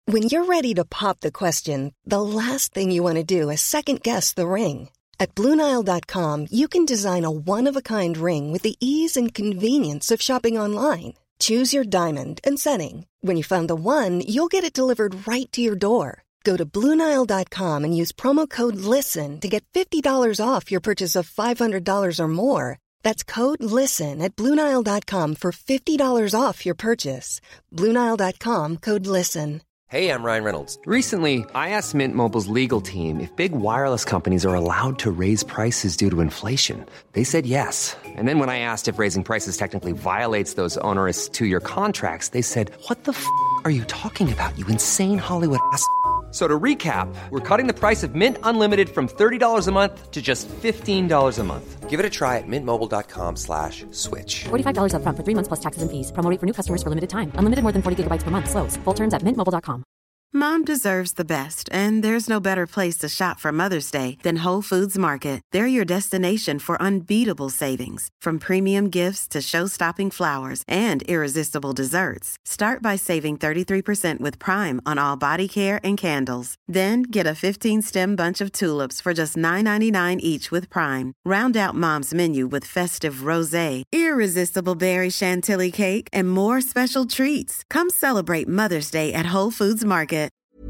When you're ready to pop the question, the last thing you want to do is second-guess the ring. At BlueNile.com, you can design a one-of-a-kind ring with the ease and convenience of shopping online. Choose your diamond and setting. When you find the one, you'll get it delivered right to your door. Go to BlueNile.com and use promo code LISTEN to get $50 off your purchase of $500 or more. That's code LISTEN at BlueNile.com for $50 off your purchase. BlueNile.com, code LISTEN. Hey, I'm Ryan Reynolds. Recently, I asked Mint Mobile's legal team if big wireless companies are allowed to raise prices due to inflation. They said yes. And then when I asked if raising prices technically violates those onerous two-year contracts, they said, "What the f*** are you talking about, you insane Hollywood ass?" So to recap, we're cutting the price of Mint Unlimited from $30 a month to just $15 a month. Give it a try at mintmobile.com/switch. $45 up front for 3 months plus taxes and fees. Promo rate for new customers for limited time. Unlimited more than 40 gigabytes per month. Slows full terms at mintmobile.com. Mom deserves the best, and there's no better place to shop for Mother's Day than Whole Foods Market. They're your destination for unbeatable savings, from premium gifts to show-stopping flowers and irresistible desserts. Start by saving 33% with Prime on all body care and candles. Then get a 15-stem bunch of tulips for just $9.99 each with Prime. Round out Mom's menu with festive rosé, irresistible berry chantilly cake, and more special treats. Come celebrate Mother's Day at Whole Foods Market.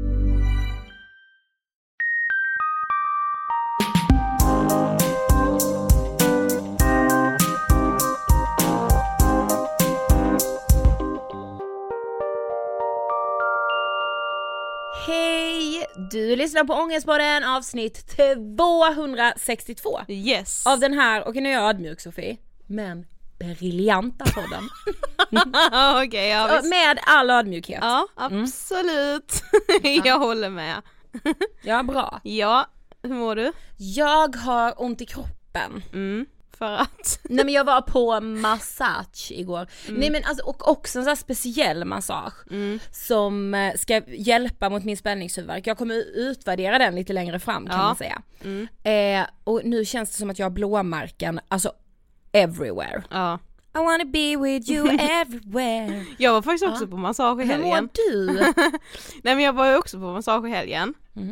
Hej! Du lyssnar på Ångestpodden avsnitt 262. Yes. Av den här, okej nu är jag ödmjuk Sofie, men briljanta podden. Okej, ja, med all ödmjukhet. Ja, absolut. Jag håller med. Ja, bra. Ja, hur mår du? Jag har ont i kroppen. För att? Nej men jag var på massage igår. Nej men alltså, och också en sån här speciell massage som ska hjälpa mot min spänningshuvudvärk. Jag kommer utvärdera den lite längre fram kan man säga. Och nu känns det som att jag har blåmärken alltså everywhere. Ja. I wanna be with you everywhere. Jag var faktiskt också på massage i helgen. Hur mår du? Nej men jag var ju också på massage i helgen.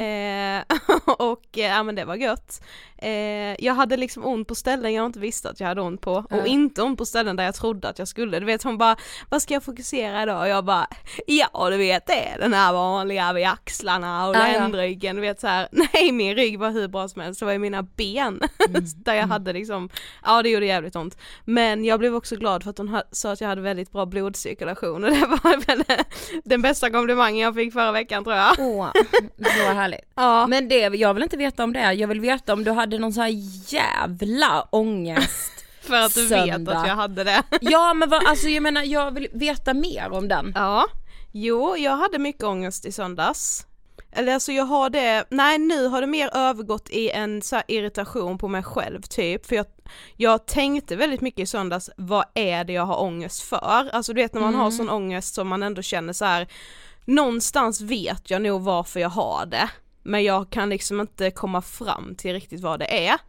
Och ja men det var gött. Jag hade liksom ont på ställen jag inte visste att jag hade ont på. Och inte ont på ställen där jag trodde att jag skulle. Du vet hon bara, vad ska jag fokusera idag? Och jag bara, ja du vet det är den här vanliga vid axlarna och ländryggen. Du vet så här, nej min rygg var hur bra som helst. Det var i mina ben. Där jag hade liksom, ja det gjorde jävligt ont. Men jag blev också glad för att hon sa att jag hade väldigt bra blodcirkulation. Och det var väl den bästa komplimangen jag fick förra veckan tror jag. Det var härligt. Ja. Men det, jag vill inte veta om det. Jag vill veta om du hade någon så här jävla ångest. För att du vet att jag hade det. Ja men alltså jag menar jag vill veta mer om den. Ja, jo jag hade mycket ångest i söndags. Eller alltså jag har det, nej nu har det mer övergått i en så här irritation på mig själv typ. För jag tänkte väldigt mycket i söndags, vad är det jag har ångest för? Alltså du vet när man har sån ångest som man ändå känner så här, någonstans vet jag nog varför jag har det. Men jag kan liksom inte komma fram till riktigt vad det är.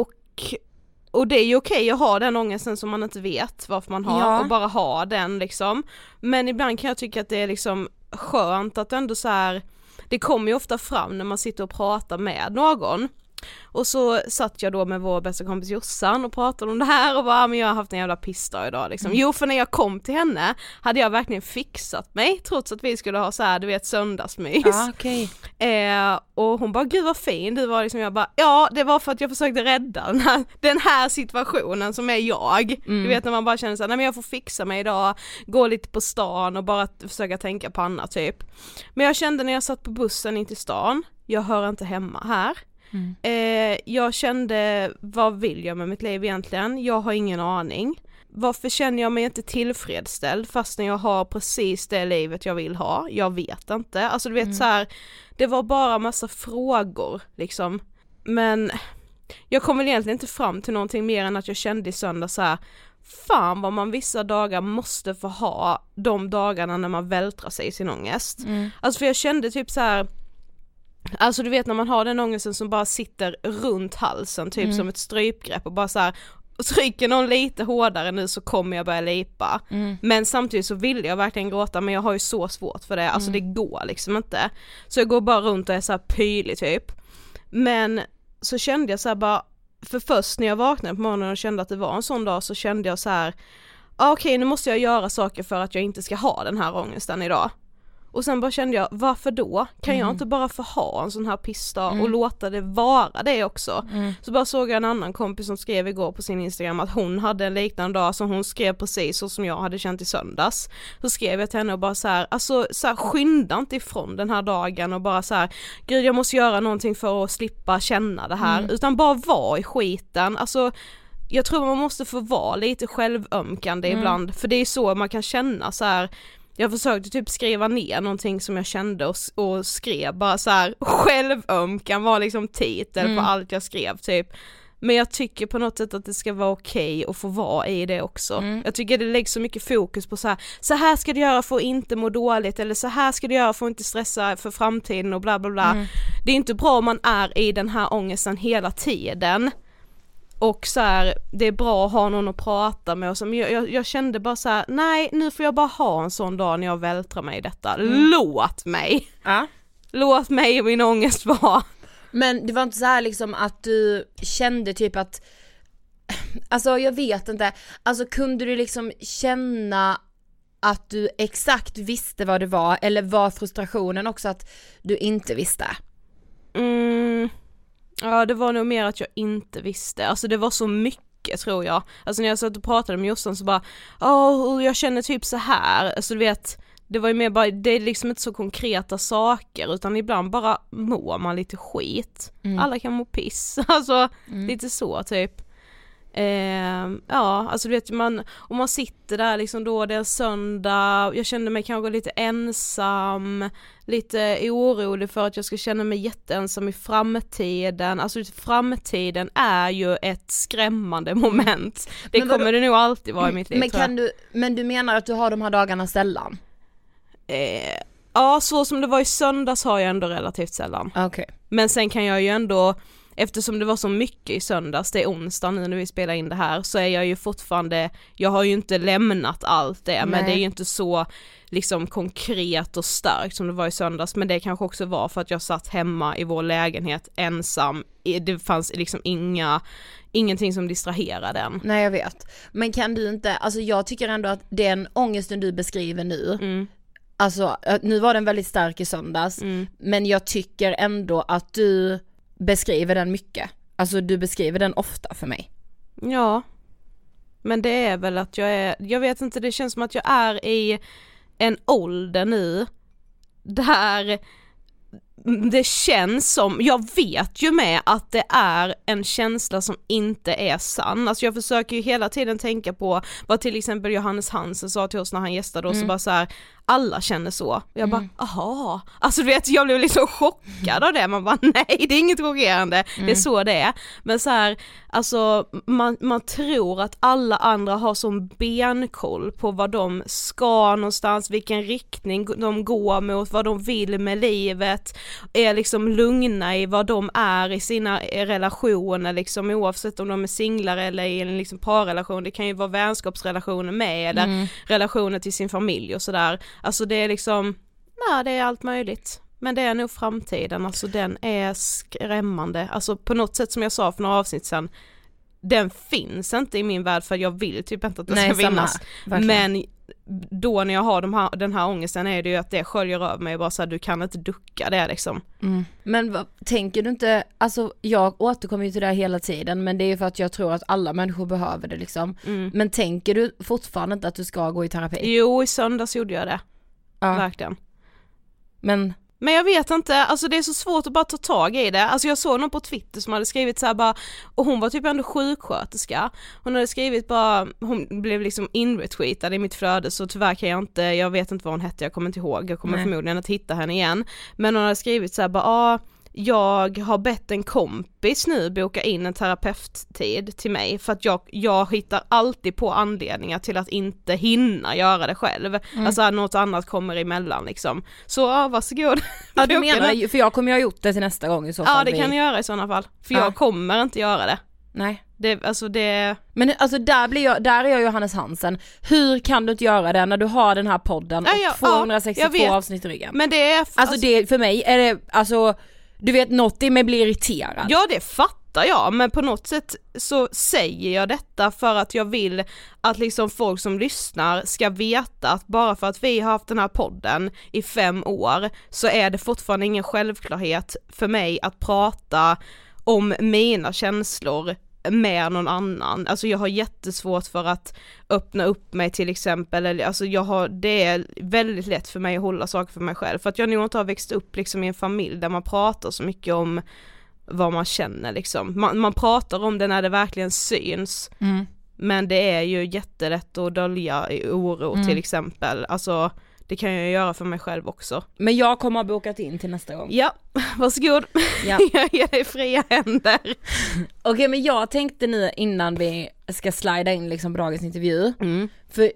Och det är ju okej att ha den ångesten som man inte vet varför man har och bara ha den liksom. Men ibland kan jag tycka att det är liksom skönt att ändå så här, det kommer ju ofta fram när man sitter och pratar med någon. Och så satt jag då med vår bästa kompis Jossan och pratade om det här och bara, men jag har haft en jävla pissdag idag liksom. Jo, för när jag kom till henne hade jag verkligen fixat mig trots att vi skulle ha så här, du vet, söndagsmys. Okay. Och hon bara, gud vad fin du var liksom. Jag bara, ja det var för att jag försökte rädda den här situationen som är jag. Du vet när man bara känner så här, nej men jag får fixa mig idag, gå lite på stan och bara försöka tänka på annat typ. Men jag kände när jag satt på bussen in till stan, jag hör inte hemma här. Jag kände, vad vill jag med mitt liv egentligen? Jag har ingen aning. Varför känner jag mig inte tillfredsställd fast när jag har precis det livet jag vill ha? Jag vet inte. Alltså du vet så här, det var bara massa frågor liksom. Men jag kom väl egentligen inte fram till någonting mer än att jag kände i söndag så här, fan vad man vissa dagar måste få ha de dagarna när man vältrar sig i sin ångest. Alltså för jag kände typ så här, alltså du vet när man har den ångesten som bara sitter runt halsen typ som ett strypgrepp och bara så här, trycker någon lite hårdare nu så kommer jag börja lipa. Men samtidigt så vill jag verkligen gråta, men jag har ju så svårt för det. Alltså det går liksom inte. Så jag går bara runt och är så här pylig typ. Men så kände jag så här bara, för först när jag vaknade på morgonen och kände att det var en sån dag, så kände jag så här: okej, nu måste jag göra saker för att jag inte ska ha den här ångesten idag. Och sen bara kände jag, varför då? Kan jag inte bara få ha en sån här pissdag och låta det vara det också? Så bara såg jag en annan kompis som skrev igår på sin Instagram att hon hade en liknande dag som hon skrev precis så som jag hade känt i söndags. Så skrev jag till henne och bara så här, alltså så här, skynda inte ifrån den här dagen och bara så här, gud jag måste göra någonting för att slippa känna det här. Utan bara vara i skiten, alltså jag tror man måste få vara lite självömkande ibland, för det är så man kan känna så här. Jag försökte typ skriva ner någonting som jag kände och skrev bara så här, självömkan var liksom titel på allt jag skrev typ. Men jag tycker på något sätt att det ska vara okej att få vara i det också. Jag tycker det läggs så mycket fokus på så här ska du göra för att inte må dåligt, eller så här ska du göra för att inte stressa för framtiden och bla bla bla. Det är inte bra om man är i den här ångesten hela tiden. Och så här, det är bra att ha någon att prata med och så, men jag kände bara så här: nej, nu får jag bara ha en sån dag när jag vältrar mig i detta. Låt mig. Låt mig och min ångest vara. Men det var inte så här liksom att du kände typ att, alltså jag vet inte, alltså kunde du liksom känna att du exakt visste vad det var, eller var frustrationen också att du inte visste? Ja, det var nog mer att jag inte visste. Alltså det var så mycket, tror jag. Alltså när jag satt och pratade med Jossan så bara, jag känner typ så här. Alltså du vet, det var ju mer bara, det är liksom inte så konkreta saker, utan ibland bara mår man lite skit. Alla kan må piss. Alltså lite så typ. Ja, alltså du vet man, om man sitter där liksom då, det är en söndag, jag kände mig kanske lite ensam, lite orolig för att jag ska känna mig jätteensam i framtiden. Alltså framtiden är ju ett skrämmande moment. Det kommer det nog alltid vara i mitt liv. Men du menar att du har de här dagarna sällan? Ja, så som det var i söndags har jag ändå relativt sällan. Okay. Men sen kan jag ju ändå, eftersom det var så mycket i söndags, det är onsdag nu när vi spelar in det här, så är jag ju fortfarande, jag har ju inte lämnat allt det. Nej. Men det är ju inte så liksom konkret och starkt som det var i söndags, men det kanske också var för att jag satt hemma i vår lägenhet ensam. Det fanns liksom ingenting som distraherade den. Nej, jag vet. Men kan du inte, alltså jag tycker ändå att den ångesten du beskriver nu, alltså nu var den väldigt stark i söndags, men jag tycker ändå att du beskriver den mycket. Alltså du beskriver den ofta för mig. Ja. Men det är väl att jag vet inte, det känns som att jag är i en ålder nu där det känns som, jag vet ju med att det är en känsla som inte är sann. Alltså jag försöker ju hela tiden tänka på vad till exempel Johannes Hansen sa till oss när han gästade oss, och bara så här, alla känner så. Jag bara, aha. Alltså du vet, jag blev liksom chockad av det. Man bara, nej, det är inget chockerande. Det är så det är. Men så här, alltså man tror att alla andra har som benkoll på vad de ska någonstans, vilken riktning de går mot, vad de vill med livet, är liksom lugna i vad de är i sina relationer, liksom oavsett om de är singlar eller i en liksom parrelation. Det kan ju vara vänskapsrelationer med, eller relationer till sin familj och sådär. Alltså det är liksom, det är allt möjligt. Men det är nog framtiden, alltså den är skrämmande. Alltså på något sätt, som jag sa för några avsnitt sedan, den finns inte i min värld, för jag vill typ inte att det ska finnas. Men då när jag har den här ångesten är det ju att det sköljer över mig, bara så här, du kan inte ducka det liksom. Men tänker du inte, alltså jag återkommer ju till det här hela tiden, men det är ju för att jag tror att alla människor behöver det liksom. Men tänker du fortfarande inte att du ska gå i terapi? Jo, i söndags gjorde jag det. Ja. Verkligen. Men jag vet inte, alltså det är så svårt att bara ta tag i det. Alltså jag såg någon på Twitter som hade skrivit så här bara, och hon var typ ändå sjuksköterska. Hon hade skrivit bara, hon blev liksom inretweetad i mitt flöde, så tyvärr jag vet inte vad hon hette, jag kommer inte ihåg. Jag kommer förmodligen att hitta henne igen. Men hon hade skrivit så här bara, jag har bett en kompis nu boka in en terapeuttid till mig, för att jag hittar alltid på anledningar till att inte hinna göra det själv. Alltså något annat kommer emellan liksom. Så varsågod. Ja, du menar, för jag kommer ju ha gjort det till nästa gång i så fall. Ja, det kan jag göra i sådana fall. För jag kommer inte göra det. Nej. Men alltså där är jag Johannes Hansen. Hur kan du inte göra det när du har den här podden och 262 avsnitt i ryggen? Men det är det för mig är det, alltså du vet, något i mig blir irriterad. Ja, det fattar jag, men på något sätt så säger jag detta för att jag vill att liksom folk som lyssnar ska veta att bara för att vi har haft den här podden i 5 år så är det fortfarande ingen självklarhet för mig att prata om mina känslor med någon annan. Alltså jag har jättesvårt för att öppna upp mig till exempel, eller alltså det är väldigt lätt för mig att hålla saker för mig själv, för att jag nog inte har växt upp liksom i en familj där man pratar så mycket om vad man känner liksom. Man pratar om det när det verkligen syns, men det är ju jättelätt att dölja i oro till exempel. Alltså det kan jag göra för mig själv också. Men jag kommer att bokat in till nästa gång. Ja, varsågod. Ja. Jag ger dig fria händer. Okej, men jag tänkte nu innan vi ska slida in liksom på dagens intervju. För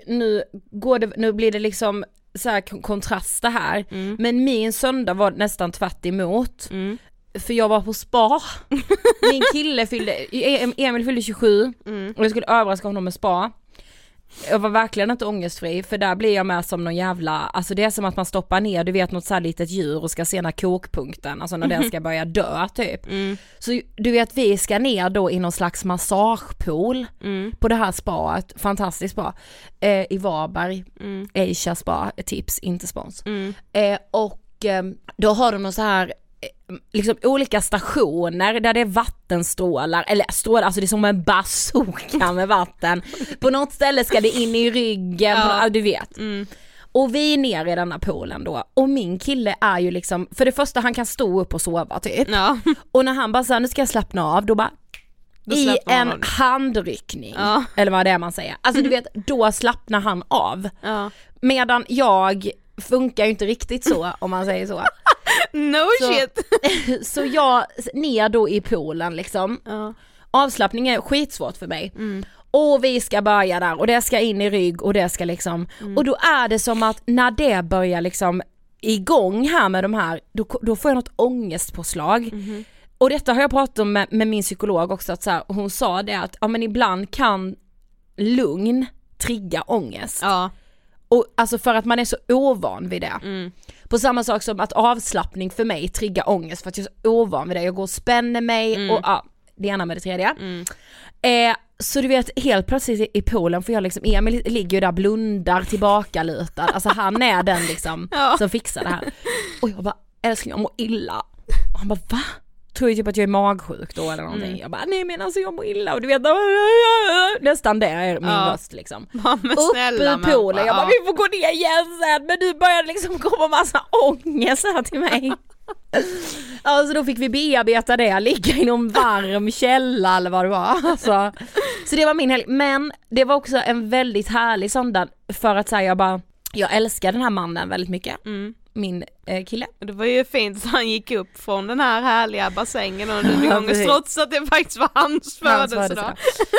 nu blir det liksom så här kontraster här. Men min söndag var nästan tvärt emot. För jag var på spa. Min kille Emil fyllde 27 och jag skulle överraska honom med spa. Jag var verkligen inte ångestfri, för där blir jag med som någon jävla, alltså det är som att man stoppar ner, du vet, något så här litet djur och ska se när kokpunkten, alltså när den ska börja dö typ. Så du vet, vi ska ner då i någon slags massagepool på det här spaet, fantastiskt spa i Varberg, Asia spa, tips, inte spons. Och då har de någon så här liksom olika stationer där det är vattenstrålar, eller strålar, alltså det är som en bazooka med vatten. På något ställe ska det in i ryggen, du vet. Och vi är nere i denna poolen då, och min kille är ju liksom, för det första han kan stå upp och sova typ. Och när han bara säger nu ska jag slappna av, då bara i en handryckning, eller vad det är man säger. Alltså du vet, då slappnar han av. Medan jag funkar ju inte riktigt så, om man säger så. Shit. Så jag ner då i poolen liksom. Avslappning är skitsvårt för mig. Och vi ska börja där, och det ska in i rygg, och det ska liksom och då är det som att när det börjar liksom igång här med de här, då får jag något ångestpåslag. Och detta har jag pratat om med min psykolog också, att så här, hon sa det att men ibland kan lugn trigga ångest. Och alltså för att man är så ovan vid det. På samma sak som att avslappning för mig triggar ångest, för att jag är så ovan vid det. Jag går och spänner mig och det ena med det tredje. Så du vet, helt plötsligt i poolen får jag liksom, Emil ligger ju där, blundar tillbaka lutad. Alltså han är den liksom som fixar det här. Och jag bara, älskling, jag mår illa. Och han bara, va? Tror ju typ att jag är magsjuk då eller någonting. Jag bara, nej men alltså jag mår illa. Och du vet, nästan det är min röst liksom. Upp i poolen, jag bara, vi får gå ner igen sen. Men du började liksom komma massa ångest här till mig. Alltså då fick vi bearbeta det, ligga i någon varm källa eller vad det var. Alltså, så det var min helg. Men det var också en väldigt härlig söndag, för att säga, jag älskar den här mannen väldigt mycket. Min kille. Det var ju fint så han gick upp från den här härliga bassängen under gången, trots att det faktiskt var hans födelsedag.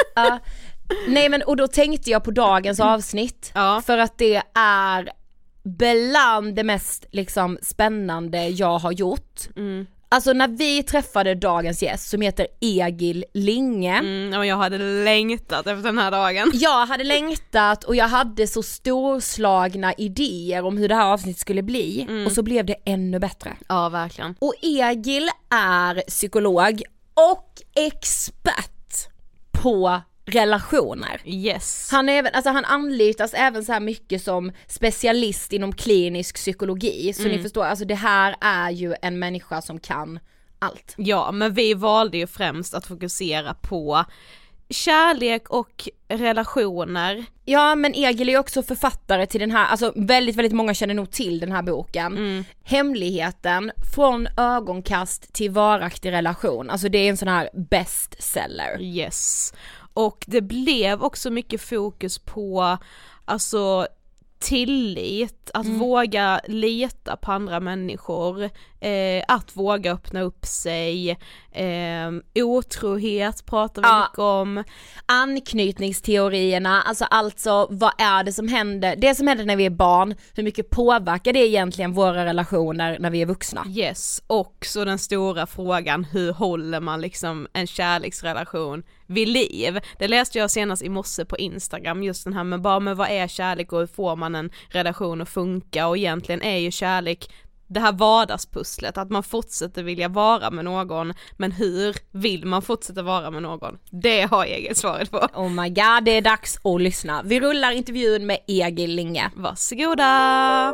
Nej men, och då tänkte jag på dagens avsnitt, för att det är bland det mest liksom spännande jag har gjort. Alltså när vi träffade dagens gäst som heter Egil Linge. Jag hade längtat efter den här dagen. Jag hade längtat, och jag hade så storslagna idéer om hur det här avsnittet skulle bli. Och så blev det ännu bättre. Ja, verkligen. Och Egil är psykolog och expert på relationer. Yes. Han anlitas även så här mycket som specialist inom klinisk psykologi. Så ni förstår, alltså det här är ju en människa som kan allt. Ja, men vi valde ju främst att fokusera på kärlek och relationer. Ja, men Egil är också författare till den här, alltså väldigt, väldigt många känner nog till den här boken. Hemligheten från ögonkast till varaktig relation. Alltså det är en sån här bestseller. Yes. Och det blev också mycket fokus på alltså tillit, att våga lita på andra människor, att våga öppna upp sig, otrohet pratar vi mycket om, anknytningsteorierna, alltså vad är det som händer, det som händer när vi är barn, hur mycket påverkar det egentligen våra relationer när vi är vuxna? Yes, och så den stora frågan, hur håller man liksom en kärleksrelation vid liv. Det läste jag senast i morse på Instagram, just den här med vad är kärlek och hur får man en relation att funka, och egentligen är ju kärlek det här vardagspusslet, att man fortsätter vilja vara med någon, men hur vill man fortsätta vara med någon? Det har Egil svaret på. Oh my god, det är dags att lyssna. Vi rullar intervjun med Egil Linge. Varsågoda!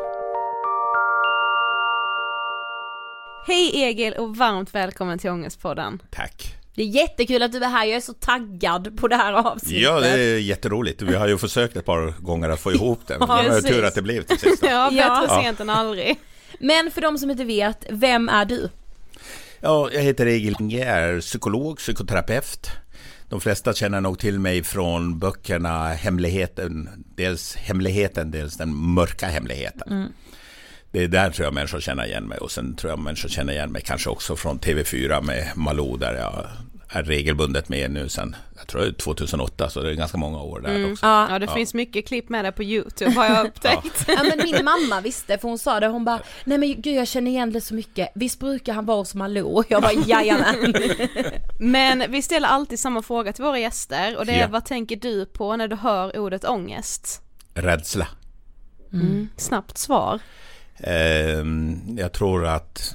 Hej Egil och varmt välkommen till Ångestpodden. Tack. Det är jättekul att du är här, jag är så taggad på det här avsnittet. Ja, det är jätteroligt. Vi har ju försökt ett par gånger att få ihop det. Det var tur att det blev till sist. Ja, bättre sent än aldrig. Men för de som inte vet, vem är du? Ja, jag heter Egil Linge, jag är psykolog, psykoterapeut. De flesta känner nog till mig från böckerna Hemligheten, dels den mörka hemligheten. Det är där tror jag människor känner igen mig, och sen tror jag människor känner igen mig kanske också från TV4 med Malou, där jag är regelbundet med nu sen, jag tror det är 2008, så det är ganska många år där också. Ja, det finns mycket klipp med det på YouTube, har jag upptäckt. Ja, men min mamma visste, för hon sa det, hon bara, nej men gud jag känner igen det så mycket, visst brukar han vara hos Malou? Jag bara, jajamän. Men vi ställer alltid samma fråga till våra gäster, och det är vad tänker du på när du hör ordet ångest? Rädsla. Snabbt svar. Jag tror att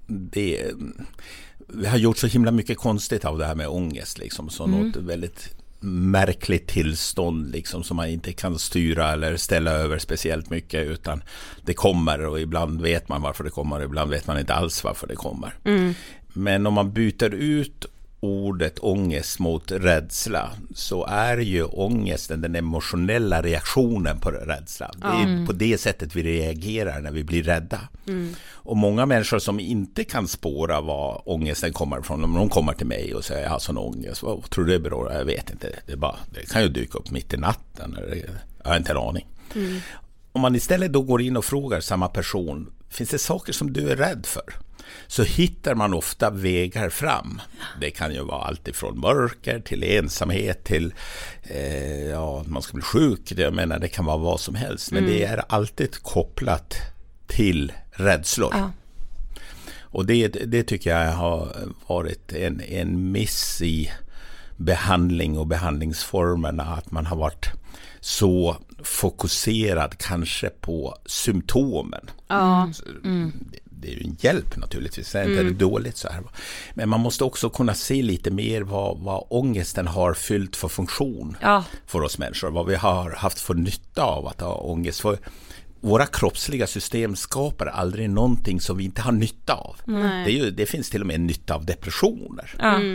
vi har gjort så himla mycket konstigt av det här med ångest liksom, så något väldigt märkligt tillstånd liksom, som man inte kan styra eller ställa över speciellt mycket, utan det kommer, och ibland vet man varför det kommer, ibland vet man inte alls varför det kommer. Men om man byter ut ordet ångest mot rädsla, så är ju ångesten den emotionella reaktionen på rädsla. Det är på det sättet vi reagerar när vi blir rädda. Och många människor som inte kan spåra var ångesten kommer ifrån, om de kommer till mig och säger jag har sån ångest, vad tror du det beror? Jag vet inte, det kan ju dyka upp mitt i natten, jag har inte en aning. Om man istället då går in och frågar samma person, finns det saker som du är rädd för? Så hittar man ofta vägar fram. Det kan ju vara allt ifrån mörker till ensamhet till man ska bli sjuk. Jag menar, det kan vara vad som helst. Men det är alltid kopplat till rädslor. Och det tycker jag har varit en miss i behandling och behandlingsformerna, att man har varit så fokuserad kanske på symptomen. Det är ju en hjälp naturligtvis, det är inte dåligt så här. Men man måste också kunna se lite mer vad ångesten har fyllt för funktion för oss människor, vad vi har haft för nytta av att ha ångest. För våra kroppsliga system skapar aldrig någonting som vi inte har nytta av. Det finns till och med nytta av depressioner.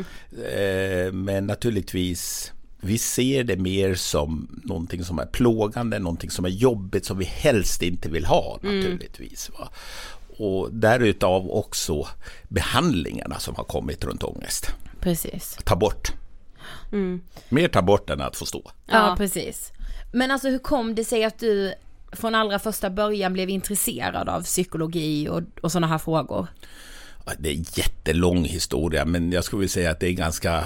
Men naturligtvis vi ser det mer som någonting som är plågande, någonting som är jobbigt, som vi helst inte vill ha naturligtvis. Va? Och därutav också behandlingarna som har kommit runt ångest. Precis. Ta bort. Mer ta bort än att förstå. Ja, precis. Men alltså hur kom det sig att du från allra första början blev intresserad av psykologi och sådana här frågor? Det är en jättelång historia, men jag skulle vilja säga att det är ganska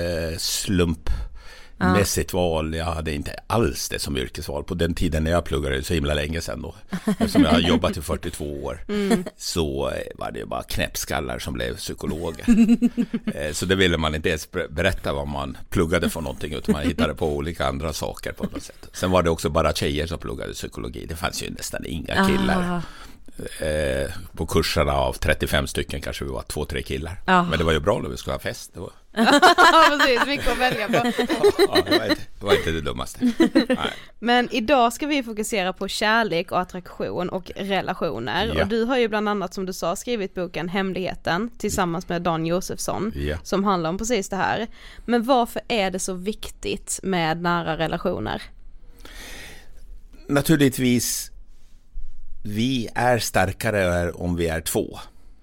slumpmässigt val. Jag hade inte alls det som yrkesval. På den tiden när jag pluggade, så himla länge sedan då, eftersom jag har jobbat i 42 år, så var det bara knäppskallar som blev psykologer. Så det ville man inte ens berätta vad man pluggade för någonting, utan man hittade på olika andra saker på något sätt. Sen var det också bara tjejer som pluggade psykologi. Det fanns ju nästan inga killar. På kurserna av 35 stycken kanske vi var 2-3 killar. Men det var ju bra när vi skulle ha fest. Det var... Precis, mycket att välja på. Det var inte det dummaste. Nej. Men idag ska vi fokusera på kärlek och attraktion och relationer. Och du har ju bland annat, som du sa, skrivit boken Hemligheten tillsammans med Dan Josefsson, som handlar om precis det här. Men varför är det så viktigt med nära relationer? Naturligtvis, vi är starkare om vi är två.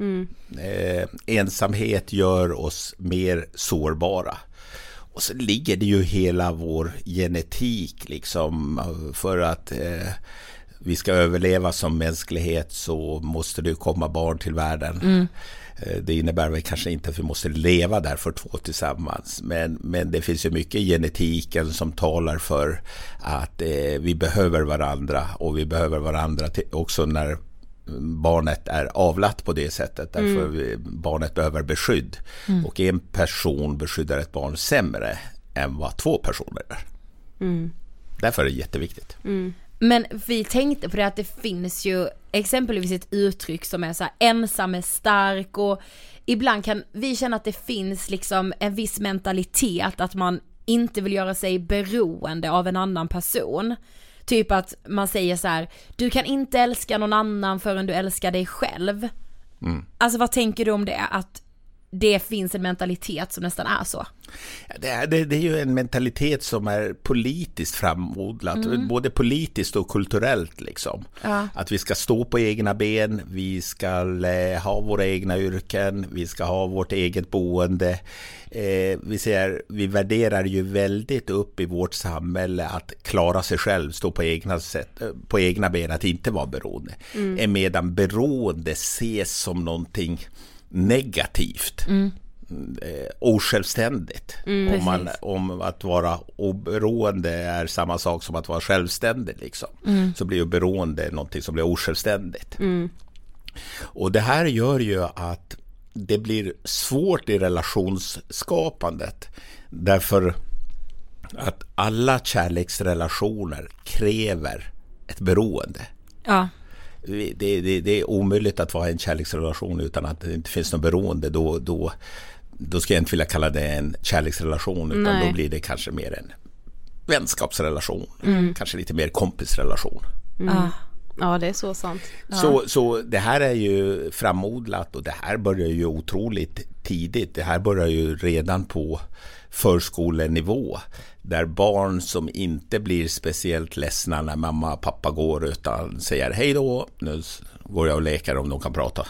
Ensamhet gör oss mer sårbara. Och så ligger det ju hela vår genetik liksom, för att vi ska överleva som mänsklighet så måste det komma barn till världen. Det innebär väl kanske inte att vi måste leva där för två tillsammans, men det finns ju mycket i genetiken som talar för att vi behöver varandra, och vi behöver varandra också när barnet är avlat på det sättet, därför barnet behöver beskydd, och en person beskyddar ett barn sämre än vad 2 personer är. Därför är det jätteviktigt. Men vi tänkte på det att det finns ju exempelvis ett uttryck som är så här, ensam är stark, och ibland kan vi känna att det finns liksom en viss mentalitet att man inte vill göra sig beroende av en annan person. Typ att man säger så här: du kan inte älska någon annan förrän du älskar dig själv. Alltså vad tänker du om det? Att det finns en mentalitet som nästan är så. Det är ju en mentalitet som är politiskt framodlat, både politiskt och kulturellt liksom. Att vi ska stå på egna ben, vi ska ha våra egna yrken, vi ska ha vårt eget boende. Vi värderar ju väldigt upp i vårt samhälle att klara sig själv, stå på egna ben, att inte vara beroende. Medan beroende ses som någonting negativt, osjälvständigt. Om att vara oberoende är samma sak som att vara självständig liksom. Så blir ju beroende någonting som blir osjälvständigt. Och det här gör ju att det blir svårt i relationsskapandet, därför att alla kärleksrelationer kräver ett beroende. Det är omöjligt att vara en kärleksrelation utan att det inte finns något beroende. Då ska jag inte vilja kalla det en kärleksrelation, utan då blir det kanske mer en vänskapsrelation, kanske lite mer kompisrelation. Ja, det är så sant. Så det här är ju framodlat, och det här börjar ju otroligt tidigt. Det här börjar ju redan på förskolenivå, där barn som inte blir speciellt ledsna när mamma och pappa går, utan säger hej då, nu går jag och leker om de kan prata.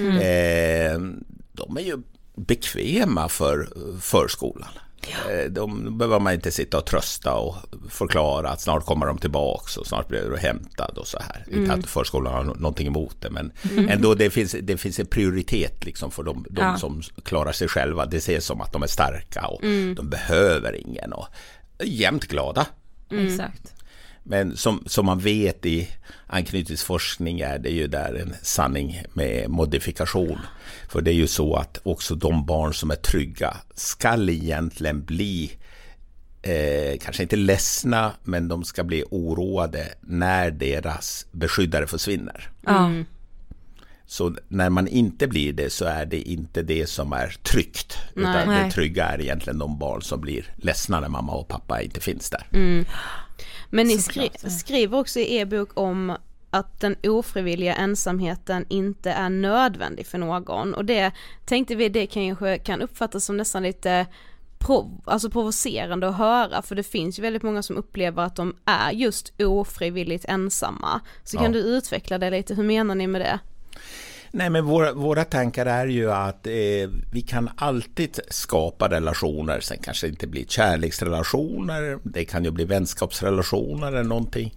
De är ju bekväma för förskolan. De behöver man inte sitta och trösta och förklara att snart kommer de tillbaka och snart blir du hämtad och så här. Inte att förskolan har någonting emot det, men ändå det finns en prioritet liksom för de som klarar sig själva. Det ses som att de är starka och de behöver ingen, och jämt glada. Exakt. Men som man vet i anknytningsforskning är det ju där en sanning med modifikation. För det är ju så att också de barn som är trygga ska egentligen bli kanske inte ledsna, men de ska bli oroade när deras beskyddare försvinner. Så när man inte blir det, så är det inte det som är tryggt. Utan det trygga är egentligen de barn som blir ledsna när mamma och pappa inte finns där. Men ni skriver också i er bok om att den ofrivilliga ensamheten inte är nödvändig för någon. Och det tänkte vi, det kanske kan uppfattas som nästan lite provocerande att höra. För det finns ju väldigt många som upplever att de är just ofrivilligt ensamma. Så kan du utveckla det lite? Hur menar ni med det? Nej, men våra tankar är ju att vi kan alltid skapa relationer. Sen kanske det inte blir kärleksrelationer. Det kan ju bli vänskapsrelationer eller någonting.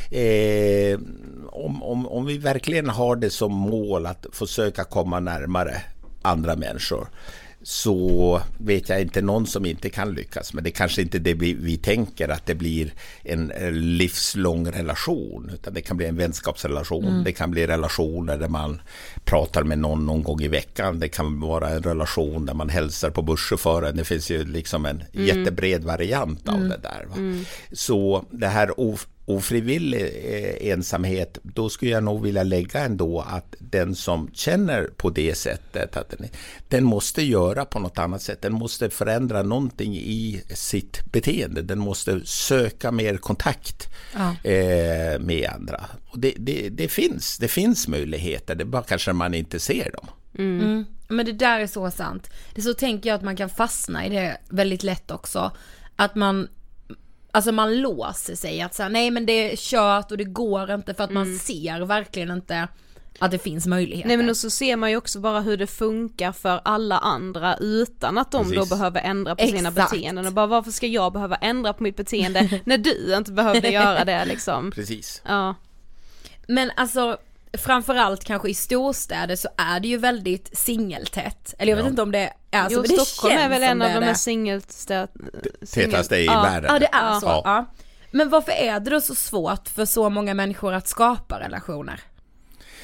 Om vi verkligen har det som mål att försöka komma närmare andra människor, så vet jag inte någon som inte kan lyckas. Men det kanske inte det vi tänker att det blir en livslång relation, utan det kan bli en vänskapsrelation. Det kan bli relationer där man pratar med någon gång i veckan. Det kan vara en relation där man hälsar på busschauffören. Det finns ju liksom en jättebred variant av det där. Va? Så det här ofrivillig ensamhet, då skulle jag nog vilja lägga ändå att den som känner på det sättet, att den måste göra på något annat sätt. Den måste förändra någonting i sitt beteende. Den måste söka mer kontakt med andra. Och det finns möjligheter, det bara kanske man inte ser dem. Men det där är så sant. Det så tänker jag att man kan fastna i det väldigt lätt också. Att man låser sig att säga nej, men det är kört och det går inte, för att man ser verkligen inte att det finns möjligheter. Nej, men så ser man ju också bara hur det funkar för alla andra utan att de då behöver ändra på sina beteenden. Och bara, varför ska jag behöva ändra på mitt beteende när du inte behövde göra det liksom? Precis. Ja. Men alltså framförallt kanske i storstäder så är det ju väldigt singeltätt. Eller jag vet inte om det är så, men det Stockholm är väl en av de här tätaste i världen. Ja, det är så. Ja. Men varför är det då så svårt för så många människor att skapa relationer?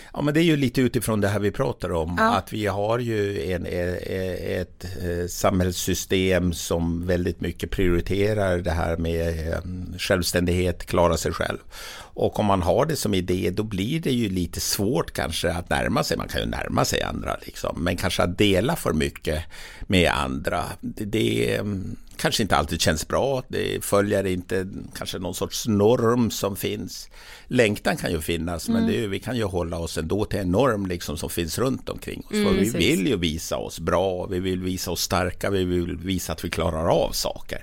Ja, men det är ju lite utifrån det här vi pratar om, att vi har ju ett samhällssystem som väldigt mycket prioriterar det här med självständighet, klara sig själv. Och om man har det som idé, då blir det ju lite svårt kanske att närma sig. Man kan ju närma sig andra liksom, men kanske att dela för mycket med andra. Det kanske inte alltid känns bra. Det följer inte kanske någon sorts norm som finns. Längtan kan ju finnas, men vi kan ju hålla oss ändå till en norm liksom som finns runt omkring oss. För vi vill ju visa oss bra, vi vill visa oss starka, vi vill visa att vi klarar av saker.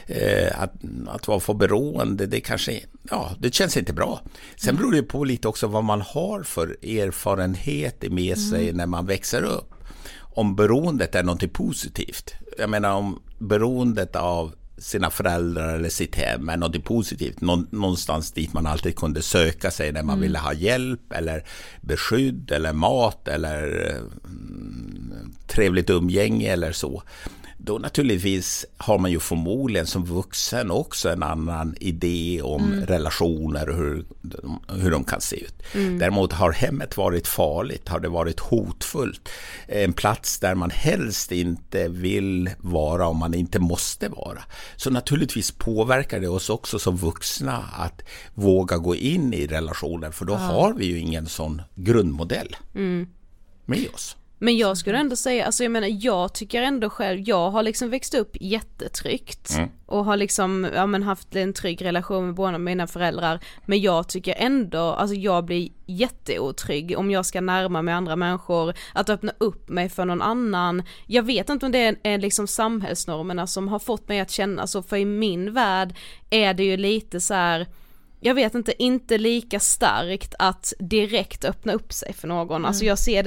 Att vara för beroende, det kanske, det känns inte bra. Sen beror det på lite också vad man har för erfarenhet med sig när man växer upp. Om beroendet är något positivt. Jag menar om beroendet av sina föräldrar eller sitt hem är något positivt. Någonstans dit man alltid kunde söka sig när man ville ha hjälp eller beskydd eller mat eller trevligt umgänge eller så. Då naturligtvis har man ju förmodligen som vuxen också en annan idé om relationer och hur de kan se ut. Däremot har hemmet varit farligt, har det varit hotfullt. En plats där man helst inte vill vara om man inte måste vara. Så naturligtvis påverkar det oss också som vuxna att våga gå in i relationer, för då har vi ju ingen sån grundmodell med oss. Men jag skulle ändå säga, alltså jag menar, jag tycker ändå själv, jag har liksom växt upp jättetryggt och har liksom haft en trygg relation med båda mina föräldrar, men jag tycker ändå, alltså jag blir jätteotrygg om jag ska närma mig andra människor, att öppna upp mig för någon annan. Jag vet inte om det är liksom samhällsnormerna som har fått mig att känna så, för i min värld är det ju lite så här, jag vet inte lika starkt att direkt öppna upp sig för någon. Alltså jag ser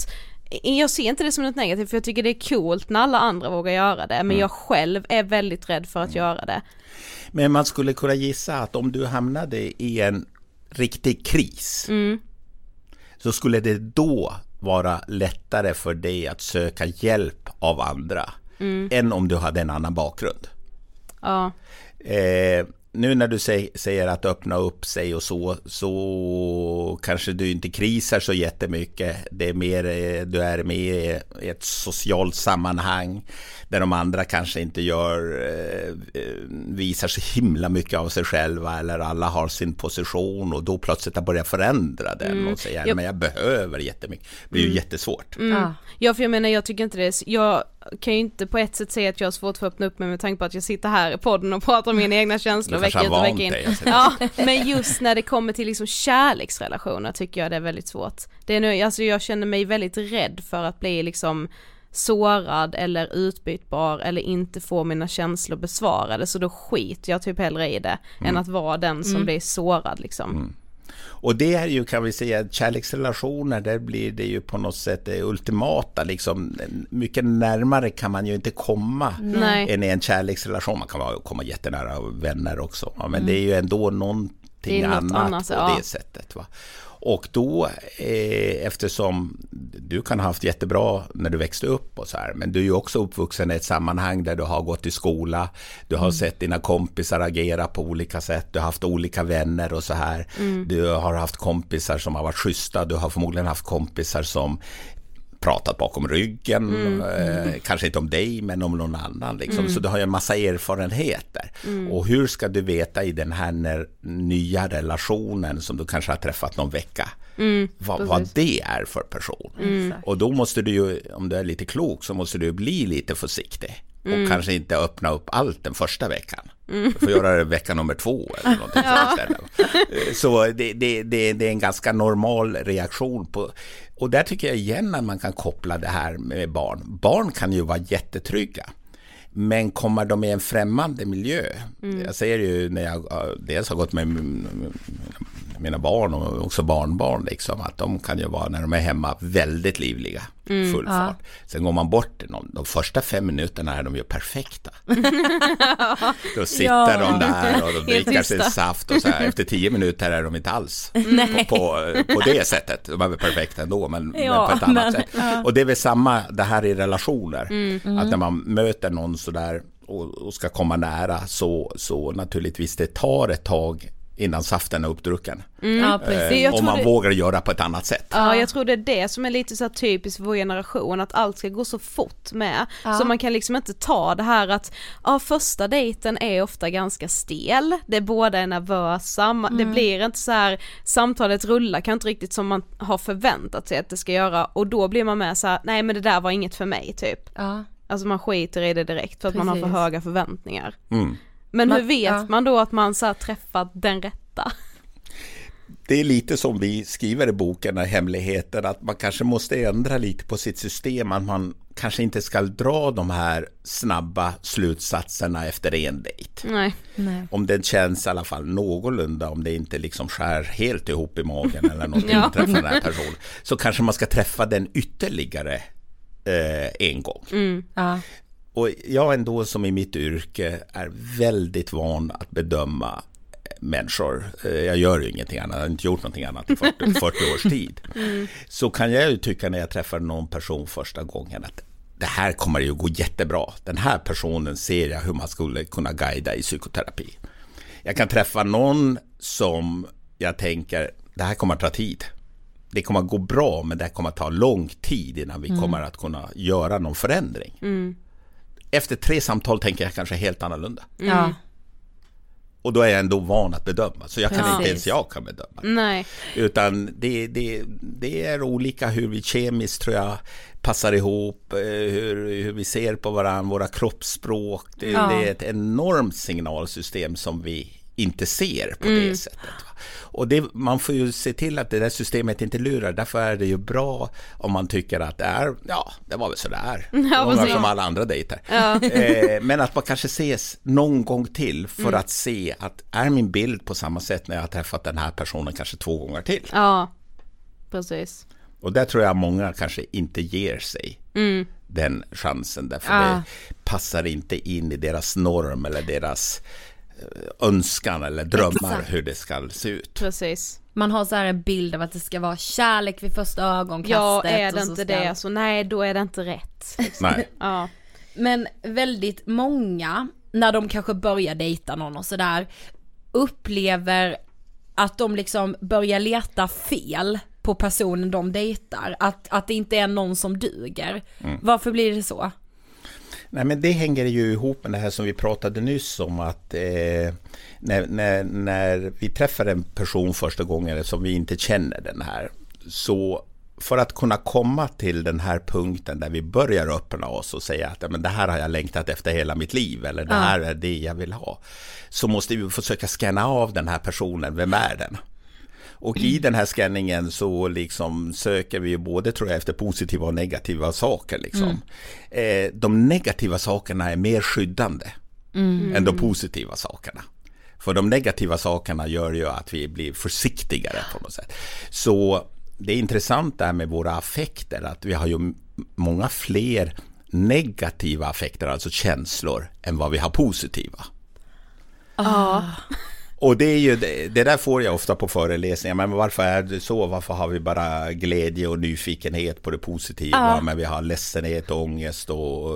inte det som något negativt, för jag tycker det är coolt när alla andra vågar göra det, men jag själv är väldigt rädd för att göra det. Men man skulle kunna gissa att om du hamnade i en riktig kris så skulle det då vara lättare för dig att söka hjälp av andra än om du hade en annan bakgrund. Ja. Nu när du säger att öppna upp sig och så kanske du inte krisar så jättemycket. Det är mer, du är med i ett socialt sammanhang där de andra kanske inte visar så himla mycket av sig själva, eller alla har sin position och då plötsligt att börja förändra den och säga men jag behöver jättemycket. Det blir ju jättesvårt. Ja, för jag menar, jag tycker inte det. Jag kan ju inte på ett sätt säga att jag har svårt för att öppna upp mig med tanke på att jag sitter här i podden och pratar om mina egna känslor vecka ut och vecka in. Ja, men just när det kommer till liksom kärleksrelationer tycker jag det är väldigt svårt. Det är nu, alltså jag känner mig väldigt rädd för att bli liksom sårad eller utbytbar eller inte få mina känslor besvarade, så då skiter jag typ hellre i det än att vara den som blir sårad liksom. Och det är ju, kan vi säga, kärleksrelationer, där blir det ju på något sätt det ultimata liksom. Mycket närmare kan man ju inte komma än i en kärleksrelation. Man kan komma jättenära vänner också, men det är ju ändå någonting annat på det sättet, va? Och då, eftersom du kan ha haft jättebra när du växte upp och så här, men du är ju också uppvuxen i ett sammanhang där du har gått i skola, du har sett dina kompisar agera på olika sätt, du har haft olika vänner och så här, du har haft kompisar som har varit schyssta, du har förmodligen haft kompisar som pratat bakom ryggen, kanske inte om dig men om någon annan liksom. Så du har ju en massa erfarenheter. Och hur ska du veta i den här nya relationen som du kanske har träffat någon vecka vad det är för person. Och då måste du ju, om du är lite klok, så måste du bli lite försiktig och kanske inte öppna upp allt den första veckan. Du får göra det vecka nummer 2 eller någonting så det är en ganska normal reaktion på. Och där tycker jag igen att man kan koppla det här med barn. Barn kan ju vara jättetrygga. Men kommer de i en främmande miljö? Jag säger ju när jag dels har gått med mina barn och också barnbarn liksom, att de kan ju vara när de är hemma väldigt livliga, full fart. Sen går man bort de första 5 minuterna är de ju perfekta. Då sitter de där och de dricker sin saft och så här. Efter 10 minuter är de inte alls på det sättet. De är väl perfekta ändå, men på ett annat sätt. Och det är väl samma det här i relationer. Att när man möter någon så där och ska komma nära, så naturligtvis det tar ett tag innan saften är uppdrucken. Ja, precis. Om man vågar göra på ett annat sätt. Ja, jag tror det är det som är lite så här typiskt för vår generation, att allt ska gå så fort med. Så man kan liksom inte ta det här att första dejten är ofta ganska stel, det båda är nervösa, det blir inte så här, samtalet rullar kan inte riktigt som man har förväntat sig att det ska göra, och då blir man med så här, nej men det där var inget för mig typ. Ja. Alltså man skiter i det direkt för att man har för höga förväntningar. Men hur vet man då att man så här träffat den rätta? Det är lite som vi skriver i boken Hemligheten, att man kanske måste ändra lite på sitt system, att man kanske inte ska dra de här snabba slutsatserna efter en dejt. Nej. Om det känns i alla fall någorlunda, om det inte liksom skär helt ihop i magen eller något inträffar den här personen, så kanske man ska träffa den ytterligare en gång. Och jag ändå som i mitt yrke är väldigt van att bedöma människor. Jag gör ju ingenting annat, jag har inte gjort någonting annat i 40 års tid. Så kan jag ju tycka när jag träffar någon person första gången att det här kommer ju gå jättebra. Den här personen ser jag hur man skulle kunna guida i psykoterapi. Jag kan träffa någon som jag tänker, det här kommer att ta tid. Det kommer att gå bra, men det kommer att ta lång tid innan vi kommer att kunna göra någon förändring. Efter 3 samtal tänker jag kanske helt annorlunda. Och då är jag ändå van att bedöma. Så jag kan inte ens jag kan bedöma. Nej. Utan det är olika hur vi kemiskt tror jag passar ihop. Hur vi ser på varandra, våra kroppsspråk. Det är ett enormt signalsystem som vi inte ser på det sättet. Och man får ju se till att det där systemet inte lurar. Därför är det ju bra om man tycker att det var väl sådär. Många som alla andra dejter. Men att man kanske ses någon gång till för att se att är min bild på samma sätt när jag har träffat den här personen kanske 2 gånger till. Ja, precis. Och där tror jag många kanske inte ger sig den chansen. Därför det passar inte in i deras norm eller deras önskan eller drömmar hur det ska se ut. Precis. Man har så här en bild av att det ska vara kärlek vid första ögonkastet. Ja, är det inte det så nej, då är det inte rätt. Nej. Men väldigt många, när de kanske börjar dejta någon och sådär, upplever att de liksom börjar leta fel på personen de dejtar. Att det inte är någon som duger. Varför blir det så? Nej, men det hänger ju ihop med det här som vi pratade nyss om, att när vi träffar en person första gången som vi inte känner den här, så för att kunna komma till den här punkten där vi börjar öppna oss och säga att men det här har jag längtat efter hela mitt liv, eller det här är det jag vill ha, så måste vi försöka scanna av den här personen, vem är den? Och i den här scanningen så liksom söker vi både tror jag efter positiva och negativa saker liksom. De negativa sakerna är mer skyddande än de positiva sakerna. För de negativa sakerna gör ju att vi blir försiktigare på något sätt. Så det är intressant där med våra affekter, att vi har ju många fler negativa affekter, alltså känslor, än vad vi har positiva. Och det är ju det där får jag ofta på föreläsningar, men varför är det så? Varför har vi bara glädje och nyfikenhet på det positiva, men vi har ledsenhet och ångest och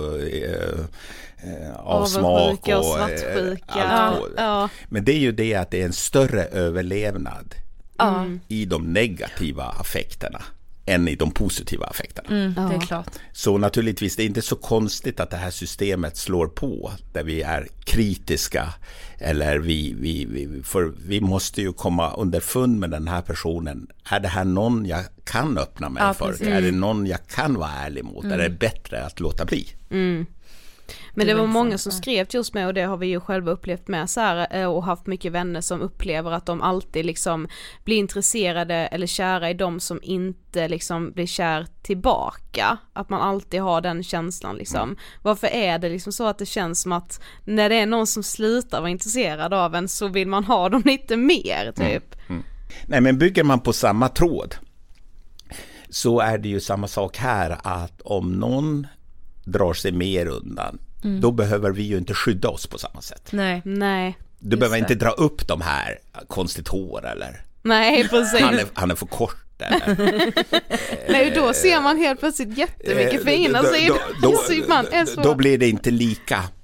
avsmak och svartsjuka. Men det är ju det att det är en större överlevnad i de negativa affekterna än i de positiva affekterna. Det är klart. Så naturligtvis det är inte så konstigt att det här slår på där vi är kritiska, eller vi måste ju komma underfund med den här personen. Är det här någon jag kan öppna mig för? Är det någon jag kan vara ärlig mot? Är det bättre att låta bli? Men det var många som skrev till oss med, och det har vi ju själva upplevt med så här, och haft mycket vänner som upplever att de alltid liksom blir intresserade eller kära i dem som inte liksom blir kär tillbaka, att man alltid har den känslan liksom. Varför är det liksom så att det känns som att när det är någon som slutar vara intresserad av en så vill man ha dem lite mer typ? Nej, men bygger man på samma tråd så är det ju samma sak här, att om någon drar sig mer undan, då behöver vi ju inte skydda oss på samma sätt. Nej. Du behöver inte dra upp de här konstigt hår eller nej, precis. Han är för kort eller. Nej, då ser man helt plötsligt jättemycket fina sidor. Då blir det inte lika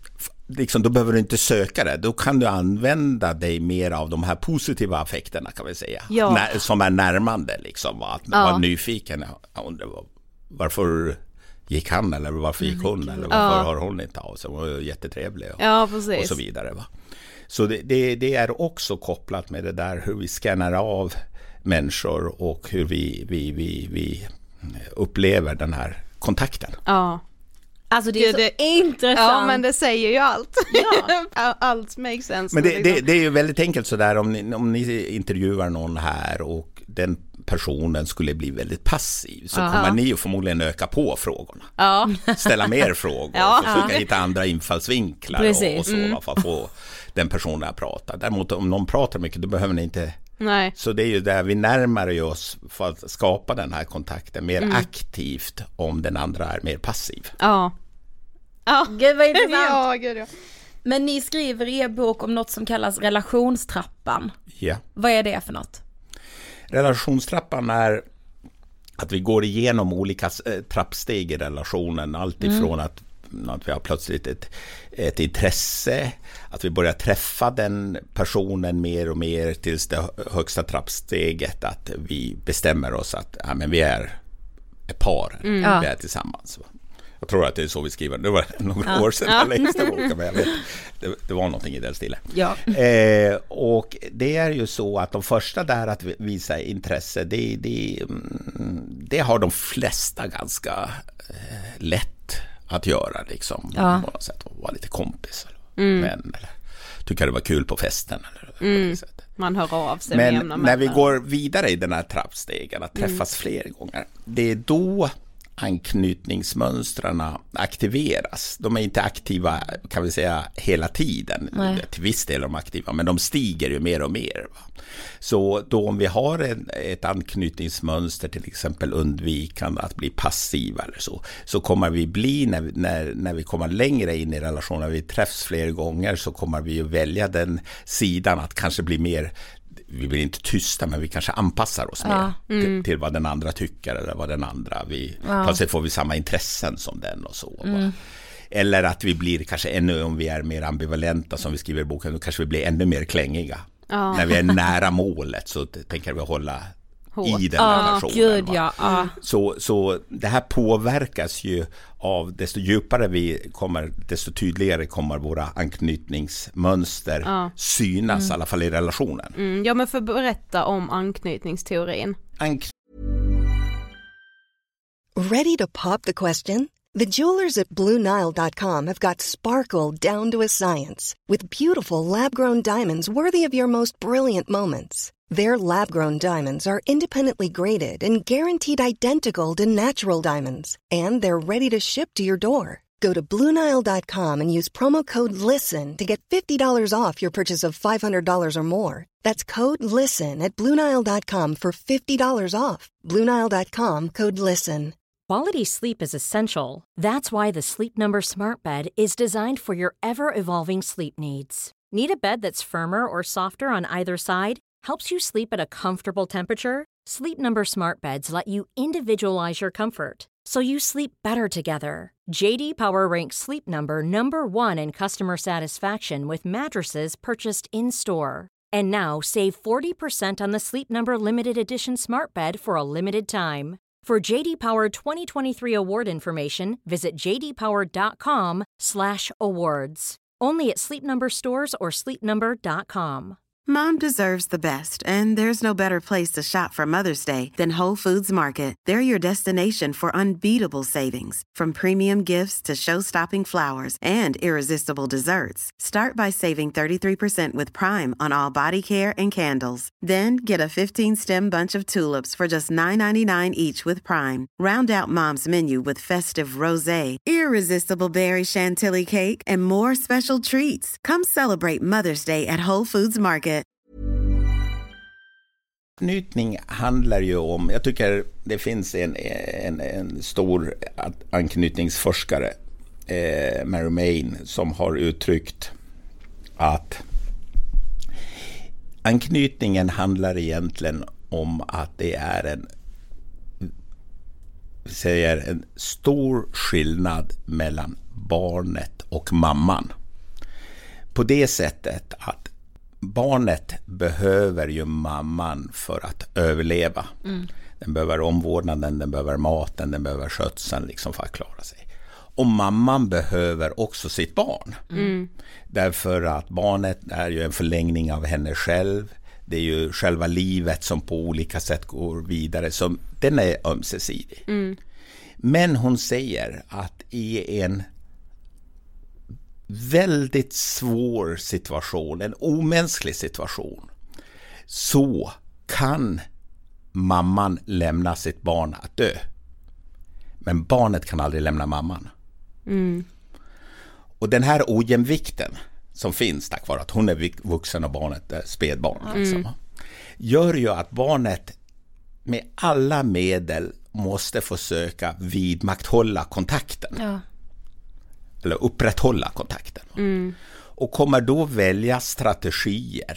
liksom, då behöver du inte söka det. Då kan du använda dig mer av de här positiva affekterna, kan vi säga. Ja. Som är närmande liksom. Att man var nyfiken. Jag undrar varför gick han eller varför gick hon eller varför har hon inte av sig. Hon var jättetrevlig och så vidare. Va? Så det är också kopplat med det där hur vi scannar av människor och hur vi upplever den här kontakten. Ja. Alltså det är så intressant. Ja, men det säger ju allt. Ja. Allt makes sense. Men det är ju väldigt enkelt sådär om ni intervjuar någon här och den personen skulle bli väldigt passiv så kommer ni ju förmodligen öka på frågorna. Ja. Ställa mer frågor, försöka hitta andra infallsvinklar och så för att få den personen att prata. Däremot om någon pratar mycket, då behöver ni inte. Nej. Så det är ju där vi närmar oss för att skapa den här kontakten mer aktivt om den andra är mer passiv. Ja. Gud vad intressant. Ja. Men ni skriver i er bok om något som kallas relationstrappan. Ja. Vad är det för något? Relationstrappan är att vi går igenom olika trappsteg i relationen. Allt ifrån att vi har plötsligt ett intresse, att vi börjar träffa den personen mer och mer tills det högsta trappsteget att vi bestämmer oss att men vi är ett par, vi är tillsammans. Jag tror att det är så vi skriver. Det var några år sedan jag läste boken, men jag vet, det var någonting i den stilen. Ja. Och det är ju så att de första där att visa intresse, det har de flesta ganska lätt att göra liksom. På något sätt, vara lite kompis eller tycker det var kul på festen eller man hör av sig. Men när vi går vidare i den här trappstegen att träffas fler gånger, det är då anknytningsmönstren aktiveras. De är inte aktiva, kan vi säga, hela tiden. Till viss del är de aktiva, men de stiger ju mer och mer. Va? Så då om vi har ett anknytningsmönster, till exempel undvikande att bli passiva eller så kommer vi bli, när vi kommer längre in i relationen, när vi träffs fler gånger, så kommer vi ju välja den sidan att kanske bli mer, vi blir inte tysta, men vi kanske anpassar oss mer till vad den andra tycker eller vad den andra, plötsligt får vi samma intressen som den och så. Eller att vi blir kanske ännu, om vi är mer ambivalenta som vi skriver i boken, då kanske vi blir ännu mer klängiga. När vi är nära målet så tänker vi hålla i den relationen. Så det här påverkas ju av, desto djupare vi kommer, desto tydligare kommer våra anknytningsmönster synas, i alla fall i relationen. Ja, men för att berätta om anknytningsteorin. Ready to pop the question? The jewelers at BlueNile.com have got sparkle down to a science with beautiful lab-grown diamonds worthy of your most brilliant moments. Their lab-grown diamonds are independently graded and guaranteed identical to natural diamonds, and they're ready to ship to your door. Go to BlueNile.com and use promo code LISTEN to get $50 off your purchase of $500 or more. That's code LISTEN at BlueNile.com for $50 off. BlueNile.com, code LISTEN. Quality sleep is essential. That's why the Sleep Number Smart Bed is designed for your ever-evolving sleep needs. Need a bed that's firmer or softer on either side? Helps you sleep at a comfortable temperature? Sleep Number Smart Beds let you individualize your comfort, so you sleep better together. JD Power ranks Sleep Number #1 in customer satisfaction with mattresses purchased in-store. And now save 40% on the Sleep Number Limited Edition Smart Bed for a limited time. For JD Power 2023 award information, visit jdpower.com/awards. Only at Sleep Number stores or sleepnumber.com. Mom deserves the best, and there's no better place to shop for Mother's Day than Whole Foods Market. They're your destination for unbeatable savings, from premium gifts to show-stopping flowers and irresistible desserts. Start by saving 33% with Prime on all body care and candles. Then get a 15-stem bunch of tulips for just $9.99 each with Prime. Round out Mom's menu with festive rosé, irresistible berry chantilly cake, and more special treats. Come celebrate Mother's Day at Whole Foods Market. Anknytning handlar ju om, jag tycker det finns en stor anknytningsforskare, Mary Main, som har uttryckt att anknytningen handlar egentligen om att det är en stor skillnad mellan barnet och mamman. på det sättet att barnet behöver ju mamman för att överleva. Den behöver omvårdnaden, den behöver maten, den behöver skötseln liksom för att klara sig. Och mamman behöver också sitt barn. Därför att barnet är ju en förlängning av henne själv. Det är ju själva livet som på olika sätt går vidare. Så den är ömsesidig. Men hon säger att i en väldigt svår situation, en omänsklig situation, så kan mamman lämna sitt barn att dö. Men barnet kan aldrig lämna mamman. Och den här ojämvikten som finns tack vare att hon är vuxen och barnet är spädbarn liksom, gör ju att barnet med alla medel måste försöka vidmakthålla kontakten. Eller upprätthålla kontakten. Och kommer då välja strategier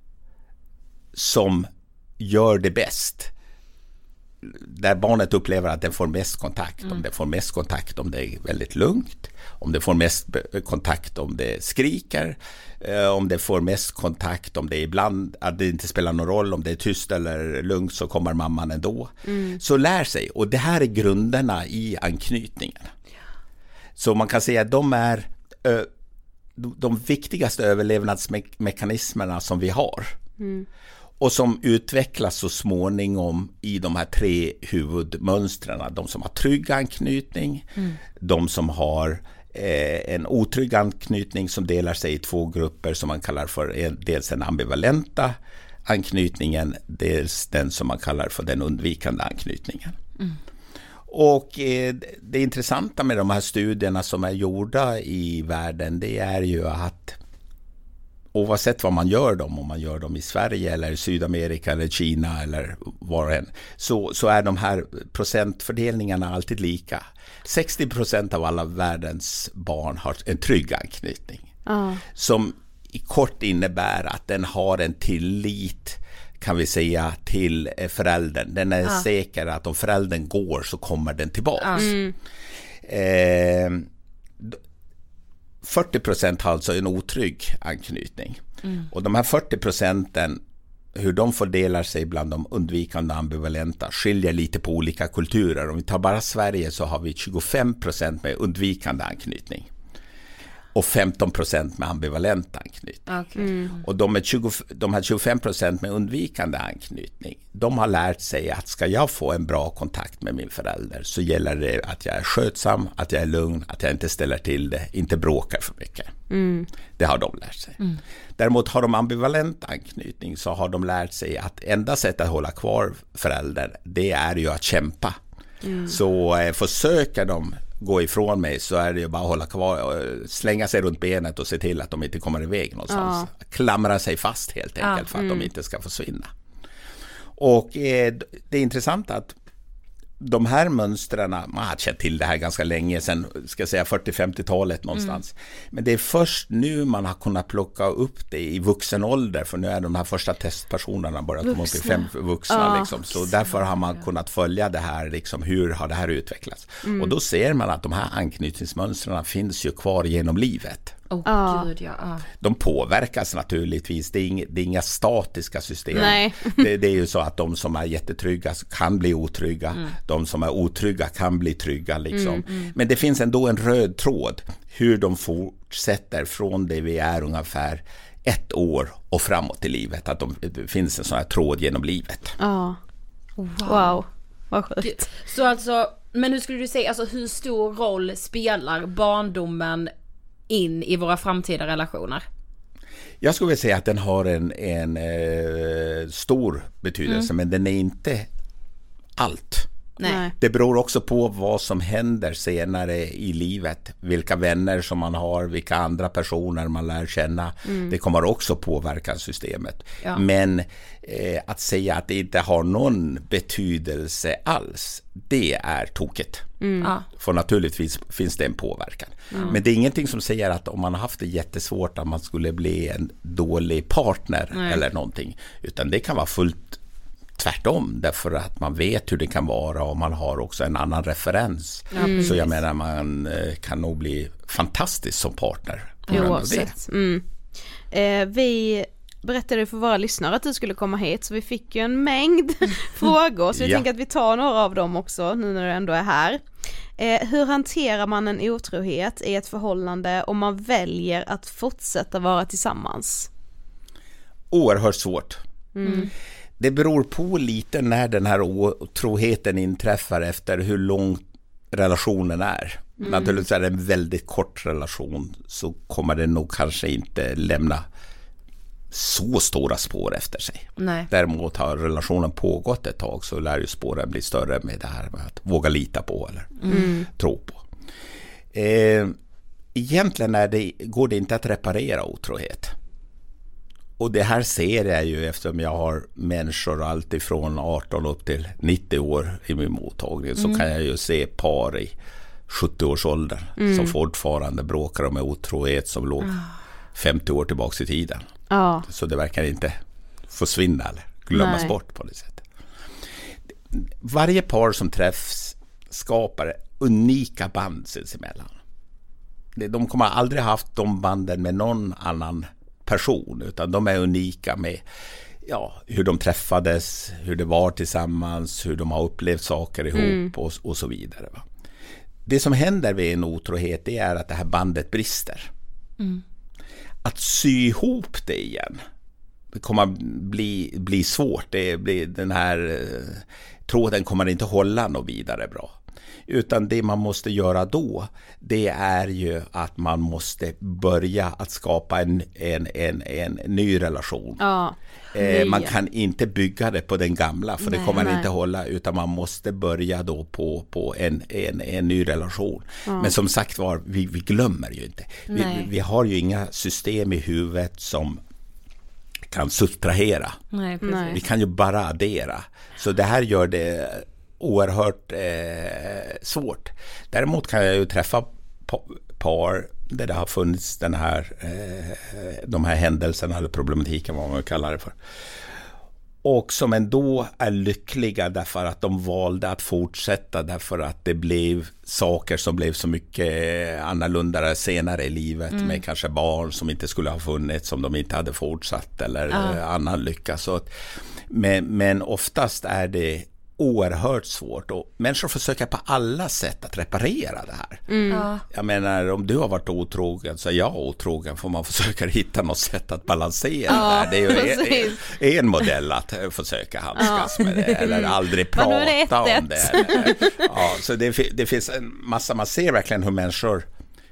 som gör det bäst. Där barnet upplever att den får mest kontakt. Om det får mest kontakt om det är väldigt lugnt. Om det får mest kontakt om det skriker. Om det får mest kontakt om det ibland att det inte spelar någon roll. Om det är tyst eller lugnt så kommer mamman ändå. Så lär sig. Och det här är grunderna i anknytningen. Så man kan säga att de är de viktigaste överlevnadsmekanismerna som vi har. Och som utvecklas så småningom i de här 3 huvudmönstren. De som har trygg anknytning, de som har en otrygg anknytning som delar sig i 2 grupper som man kallar för dels den ambivalenta anknytningen, dels den som man kallar för den undvikande anknytningen. Och det intressanta med de här studierna som är gjorda i världen, det är ju att oavsett vad man gör dem, om man gör dem i Sverige eller Sydamerika eller Kina eller var än, så är de här procentfördelningarna alltid lika. 60% av alla världens barn har en trygg anknytning. Som i kort innebär att den har en tillit, kan vi säga, till föräldern. Den är säker att om föräldern går så kommer den tillbaka. 40% har alltså en otrygg anknytning. Och de här 40%, hur de fördelar sig bland de undvikande ambivalenta, skiljer lite på olika kulturer. Om vi tar bara Sverige så har vi 25% med undvikande anknytning. Och 15% med ambivalent anknytning. Och de här 25% med undvikande anknytning, de har lärt sig att ska jag få en bra kontakt med min förälder så gäller det att jag är skötsam, att jag är lugn, att jag inte ställer till det, inte bråkar för mycket. Det har de lärt sig. Däremot har de ambivalent anknytning så har de lärt sig att enda sättet att hålla kvar föräldern, det är ju att kämpa. Så försöker de gå ifrån mig så är det ju bara att hålla kvar, slänga sig runt benet och se till att de inte kommer iväg någonstans. Klamra sig fast helt enkelt för att de inte ska försvinna. Och det är intressant att de här mönstren, man har känt till det här ganska länge sedan, ska jag säga 40-50-talet någonstans. Men det är först nu man har kunnat plocka upp det i vuxen ålder, för nu är de här första testpersonerna börjat komma upp i 5 vuxna. Liksom. Så därför har man kunnat följa det här, liksom, hur har det här utvecklats. Och då ser man att de här anknytningsmönstren finns ju kvar genom livet. Gud, De påverkas naturligtvis, det är inga statiska system. Det är ju så att de som är jättetrygga kan bli otrygga, de som är otrygga kan bli trygga liksom. Men det finns ändå en röd tråd hur de fortsätter från det vi är ungefär 1 år och framåt i livet, att det finns en sån här tråd genom livet. Wow, vad sjukt. Så alltså, men hur skulle du säga, alltså hur stor roll spelar barndomen in i våra framtida relationer? Jag skulle vilja säga att den har en stor betydelse, men den är inte allt. Nej. Det beror också på vad som händer senare i livet, vilka vänner som man har, vilka andra personer man lär känna. Det kommer också påverka systemet. Men att säga att det inte har någon betydelse alls, det är tokigt. För naturligtvis finns det en påverkan. Men det är ingenting som säger att om man har haft det jättesvårt att man skulle bli en dålig partner eller någonting, utan det kan vara fullt tvärtom, därför att man vet hur det kan vara och man har också en annan referens. Så jag menar, man kan nog bli fantastisk som partner. Vi berättade för våra lyssnare att du skulle komma hit, så vi fick ju en mängd frågor, så jag tänker att vi tar några av dem också nu när du ändå är här. Hur hanterar man en otrohet i ett förhållande om man väljer att fortsätta vara tillsammans? Oerhört svårt. Det beror på lite när den här otroheten inträffar efter hur lång relationen är. Naturligtvis är det en väldigt kort relation, så kommer det nog kanske inte lämna så stora spår efter sig. Nej. Däremot har relationen pågått ett tag, så lär ju spåren bli större med det här med att våga lita på eller tro på. Egentligen går det inte att reparera otrohet. Och det här ser jag ju eftersom jag har människor allt ifrån 18 upp till 90 år i min mottagning, så kan jag ju se par i 70-årsåldern som fortfarande bråkar om otrohet som låg 50 år tillbaka i tiden. Så det verkar inte försvinna eller glömmas bort på det sättet. Varje par som träffs skapar unika band sinsemellan. De kommer aldrig haft de banden med någon annan person, utan de är unika med hur de träffades, hur det var tillsammans, hur de har upplevt saker ihop och så vidare. Va? Det som händer vid en otrohet, det är att det här bandet brister. Att sy ihop det igen, det kommer bli svårt. Den här tråden kommer inte hålla något vidare bra. Utan det man måste göra då, det är ju att man måste börja att skapa en ny relation. Man kan inte bygga det på den gamla, för det kommer inte hålla, utan man måste börja då på en ny relation. Men som sagt var, vi glömmer ju inte. Vi har ju inga system i huvudet som kan subtrahera. Nej. Vi kan ju bara addera. Så det här gör det oerhört svårt. Däremot kan jag ju träffa par där det har funnits de här händelserna eller problematiken, vad man kallar det för. Och som ändå är lyckliga därför att de valde att fortsätta, därför att det blev saker som blev så mycket annorlunda senare i livet, med kanske barn som inte skulle ha funnits som de inte hade fortsatt eller annan lycka. Så men oftast är det oerhört svårt, och människor försöker på alla sätt att reparera det här. Jag menar, om du har varit otrogen så är jag otrogen, får man försöka hitta något sätt att balansera det här. Det är ju en modell att försöka handskas med det, eller aldrig prata om det. Så det finns en massa, man ser verkligen hur människor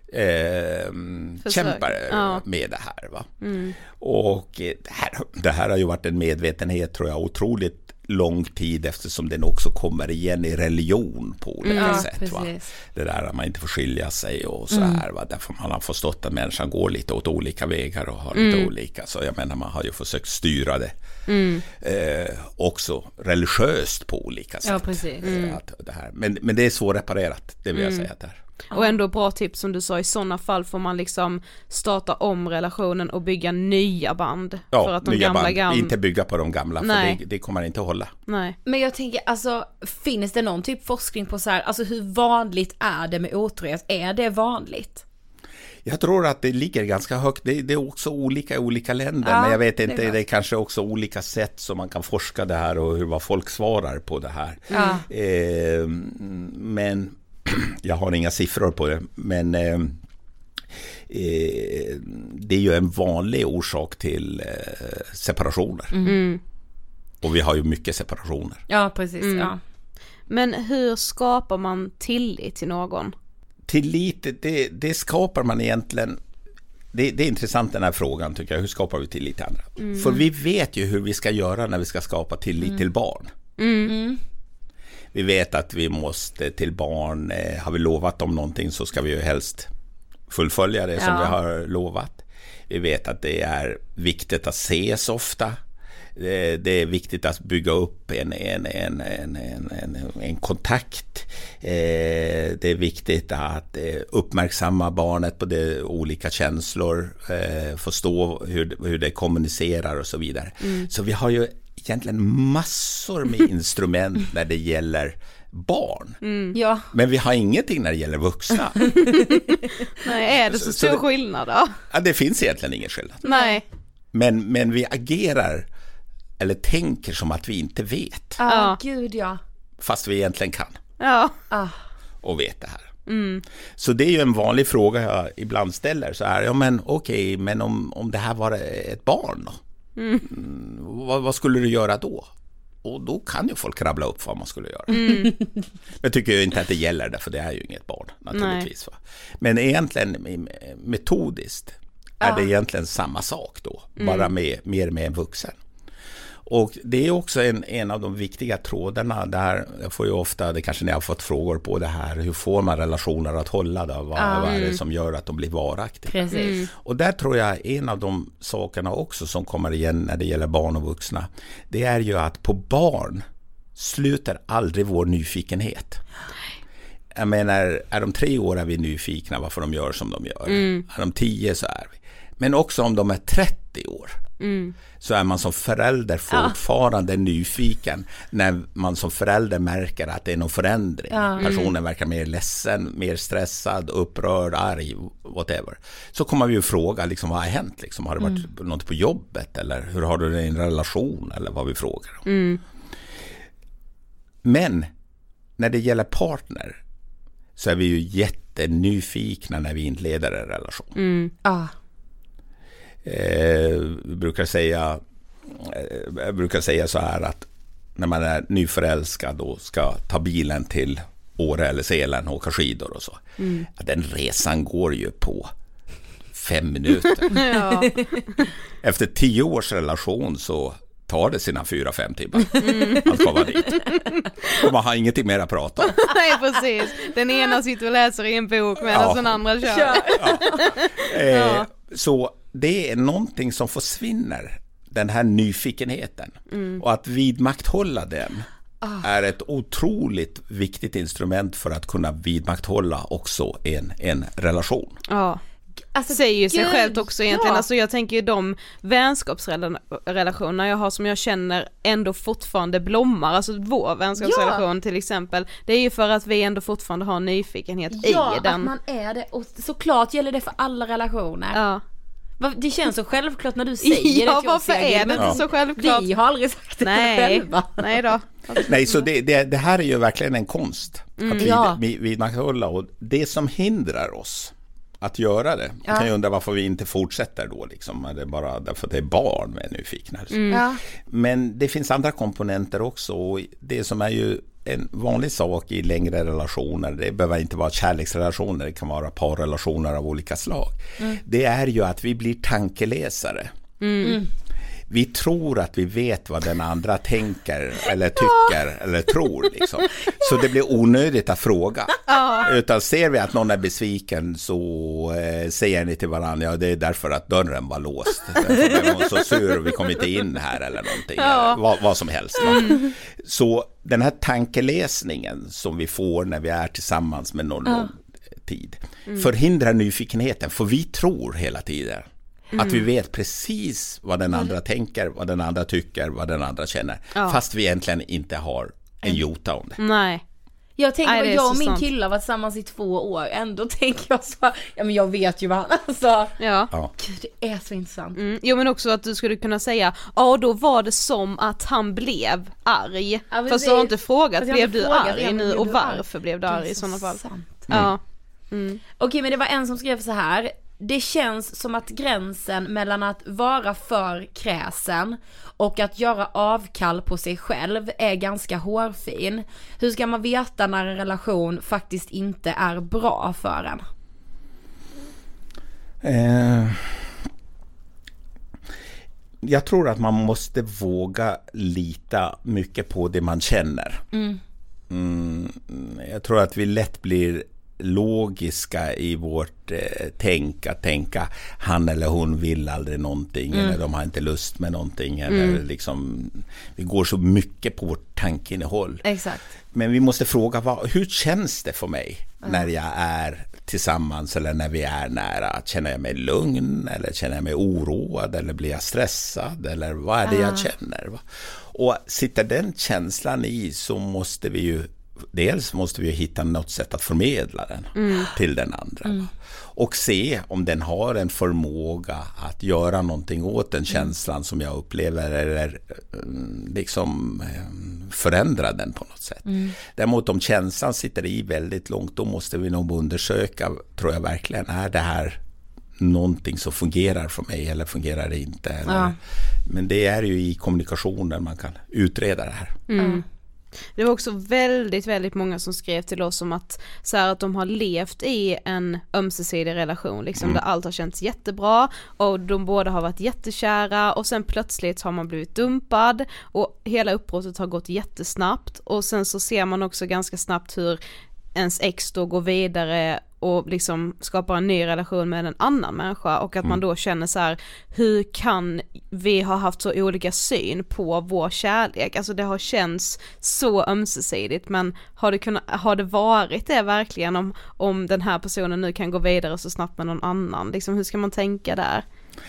kämpar med det här. Va? Och det här har ju varit en medvetenhet, tror jag, otroligt lång tid, eftersom den också kommer igen i religion på olika sätt. Va? Det där att man inte får skilja sig och så här. Va? Därför man har förstått att människan går lite åt olika vägar och har lite olika. Så jag menar, man har ju försökt styra det också religiöst på olika sätt. Det här. Men det är svårreparerat, det vill jag säga där. Och ändå bra tips som du sa, i sådana fall får man liksom starta om relationen och bygga nya band. För att de nya gamla band. Inte bygga på de gamla, för det kommer inte att hålla. Nej. Men jag tänker, alltså, finns det någon typ forskning på så här, alltså hur vanligt är det med otrohet? Är det vanligt? Jag tror att det ligger ganska högt. Det är också olika i olika länder, men jag vet inte, det är kanske också olika sätt som man kan forska det här och vad folk svarar på det här. Men jag har inga siffror på det, men det är ju en vanlig orsak till separationer. Och vi har ju mycket separationer. Ja, precis. Men hur skapar man tillit till någon? Tillit, det skapar man egentligen. Det är intressant, den här frågan, tycker jag. Hur skapar vi tillit till andra? För vi vet ju hur vi ska göra när vi ska skapa tillit till barn. Vi vet att vi måste till barn, har vi lovat dem någonting så ska vi ju helst fullfölja det som vi har lovat. Vi vet att det är viktigt att ses ofta. Det är viktigt att bygga upp en kontakt. Det är viktigt att uppmärksamma barnet på de olika känslor, förstå hur det kommunicerar och så vidare. Så vi har ju egentligen massor med instrument när det gäller barn. Ja. Men vi har ingenting när det gäller vuxna. Nej, är det så stor skillnad då? Ja, det finns egentligen ingen skillnad. Nej. Men vi agerar eller tänker som att vi inte vet. Ja, gud ja. Fast vi egentligen kan. Ja. Och vet det här. Så det är ju en vanlig fråga jag ibland ställer. Så här, men om det här var ett barn då? Vad skulle du göra då? Och då kan ju folk rabbla upp vad man skulle göra. Men jag tycker ju inte att det gäller det, för det är ju inget barn naturligtvis. Va? Men egentligen metodiskt är det egentligen samma sak då. Bara mer med en vuxen. Och det är också en av de viktiga trådarna där. Jag får ju ofta, det kanske ni har fått frågor på det här, hur får man relationer att hålla då? Vad är det som gör att de blir varaktiga? Precis. Och där tror jag en av de sakerna också som kommer igen när det gäller barn och vuxna, det är ju att på barn slutar aldrig vår nyfikenhet. Jag menar, är de 3 år är vi nyfikna varför de gör som de gör. Är de 10 så är vi. Men också om de är 30 år så är man som förälder fortfarande nyfiken när man som förälder märker att det är någon förändring. Personen verkar mer ledsen, mer stressad, upprörd, arg, whatever. Så kommer vi ju fråga liksom, vad har hänt? Liksom, har det varit något på jobbet? Eller hur har du det i en relation? Eller vad vi frågar om. Men när det gäller partner så är vi ju jättenyfikna när vi inleder en relation. Jag brukar säga så här att när man är nyförälskad och ska ta bilen till Åre eller Sälen och åka skidor och så, att den resan går ju på 5 minuter. Efter 10 års relation så tar det sina 4-5 timmar att komma dit. Och man har ingenting mer att prata om. Nej, precis. Den ena sitter och läser i en bok medan den andra kör. Så det är någonting som försvinner, den här nyfikenheten. Och att vidmakthålla den är ett otroligt viktigt instrument för att kunna vidmakthålla också en relation. Ja. Alltså, säger ju sig självt också egentligen. Alltså, jag tänker ju de vänskapsrelationer jag har som jag känner ändå fortfarande blommar, alltså vår vänskapsrelation till exempel, det är ju för att vi ändå fortfarande har nyfikenhet i den. Ja, att man är det, och såklart gäller det för alla relationer. Det känns så självklart när du säger det. Varför är det inte så självklart? Vi har aldrig sagt det själva. Nej då. Nej, så det här är ju verkligen en konst att vidmakthålla, och det som hindrar oss att göra det. Man kan ju undra varför vi inte fortsätter då liksom. Är det bara därför att det är barn med nyfikna? Men det finns andra komponenter också, och det som är ju en vanlig sak i längre relationer, det behöver inte vara kärleksrelationer, det kan vara parrelationer av olika slag. Det är ju att vi blir tankeläsare. Vi tror att vi vet vad den andra tänker eller tycker eller tror liksom. Så det blir onödigt att fråga. Utan ser vi att någon är besviken så säger ni till varandra, det är därför att dörren var låst. Därför var så sur och vi kom inte in här eller någonting. Eller vad som helst. Så den här tankeläsningen som vi får när vi är tillsammans med någon lång tid förhindrar nyfikenheten, för vi tror hela tiden att vi vet precis vad den andra tänker, vad den andra tycker, vad den andra känner. Fast vi egentligen inte har en jota om det. Nej. Jag tänker att jag och min kille har varit tillsammans i 2 år. Ändå tänker jag så, men jag vet ju vad han alltså. Gud, det är så intressant. Jo, men också att du skulle kunna säga, då var det som att han blev arg. Fast du har inte frågat, blev du arg nu och varför blev du arg i sådana fall? Okej, men det var en som skrev så här: det känns som att gränsen mellan att vara för kräsen och att göra avkall på sig själv är ganska hårfin. Hur ska man veta när en relation faktiskt inte är bra för en? Jag tror att man måste våga lita mycket på det man känner. Jag tror att vi lätt blir logiska i vårt tänka han eller hon vill aldrig någonting eller de har inte lust med någonting eller liksom, vi går så mycket på vårt tankeinnehåll. Exakt. Men vi måste fråga, hur känns det för mig när jag är tillsammans eller när vi är nära? Känner jag mig lugn eller känner jag mig oroad eller blir jag stressad eller vad är det jag känner? Och sitter den känslan i, så måste vi ju dels måste vi hitta något sätt att förmedla den till den andra. Och se om den har en förmåga att göra någonting åt den känslan som jag upplever, eller liksom förändra den på något sätt. Däremot om känslan sitter i väldigt långt, då måste vi nog undersöka, tror jag verkligen, är det här någonting som fungerar för mig eller fungerar det inte? Eller, men det är ju i kommunikationen man kan utreda det här. Det var också väldigt, väldigt många som skrev till oss om att, så här, att de har levt i en ömsesidig relation liksom, där allt har känts jättebra och de båda har varit jättekära, och sen plötsligt har man blivit dumpad och hela uppbrottet har gått jättesnabbt, och sen så ser man också ganska snabbt hur ens ex då går vidare och liksom skapar en ny relation med en annan människa, och att man då känner så här: hur kan vi ha haft så olika syn på vår kärlek? Alltså det har känts så ömsesidigt, men har det varit det verkligen, om den här personen nu kan gå vidare så snabbt med någon annan? Liksom, hur ska man tänka där?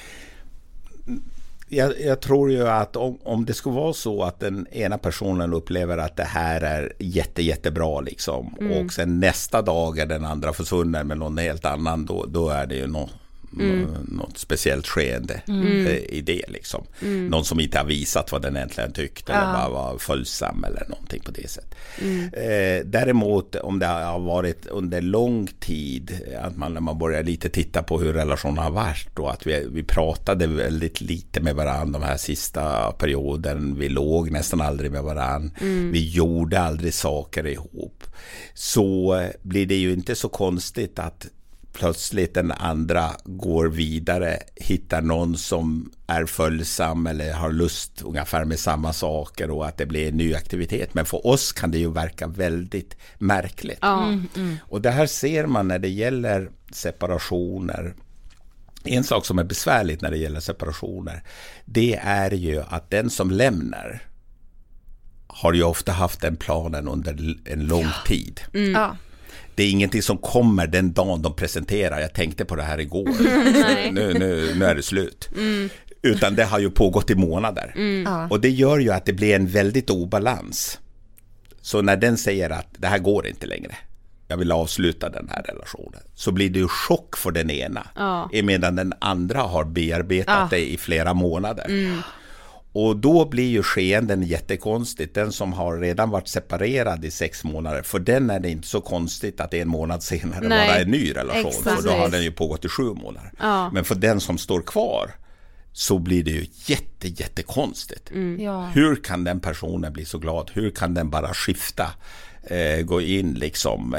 Jag tror ju att om det skulle vara så att den ena personen upplever att det här är jättebra liksom, och sen nästa dag är den andra försvunnen med någon helt annan, då är det ju något speciellt skeende i det liksom. Någon som inte har visat vad den egentligen tyckte eller bara var följsam eller någonting på det sättet. Däremot om det har varit under lång tid, att när man börjar lite titta på hur relationen har varit, och att vi pratade väldigt lite med varandra de här sista perioden, vi låg nästan aldrig med varandra, vi gjorde aldrig saker ihop, så blir det ju inte så konstigt att plötsligt den andra går vidare, hittar någon som är följsam eller har lust ungefär med samma saker, och att det blir en ny aktivitet. Men för oss kan det ju verka väldigt märkligt. Och det här ser man när det gäller separationer. En sak som är besvärligt när det gäller separationer, det är ju att den som lämnar har ju ofta haft den planen under en lång tid. Det är ingenting som kommer den dagen de presenterar. Jag tänkte på det här igår. nu är det slut. Utan det har ju pågått i månader. Och det gör ju att det blir en väldigt obalans. Så när den säger att det här går inte längre, jag vill avsluta den här relationen, så blir det ju chock för den ena. Medan den andra har bearbetat det i flera månader. Och då blir ju skeenden jättekonstigt. Den som har redan varit separerad i 6 månader, för den är det inte så konstigt att 1 månad senare bara en ny relation. För då har den ju pågått i 7 månader. Men för den som står kvar så blir det ju jättekonstigt. Hur kan den personen bli så glad? Hur kan den bara skifta? Gå in liksom,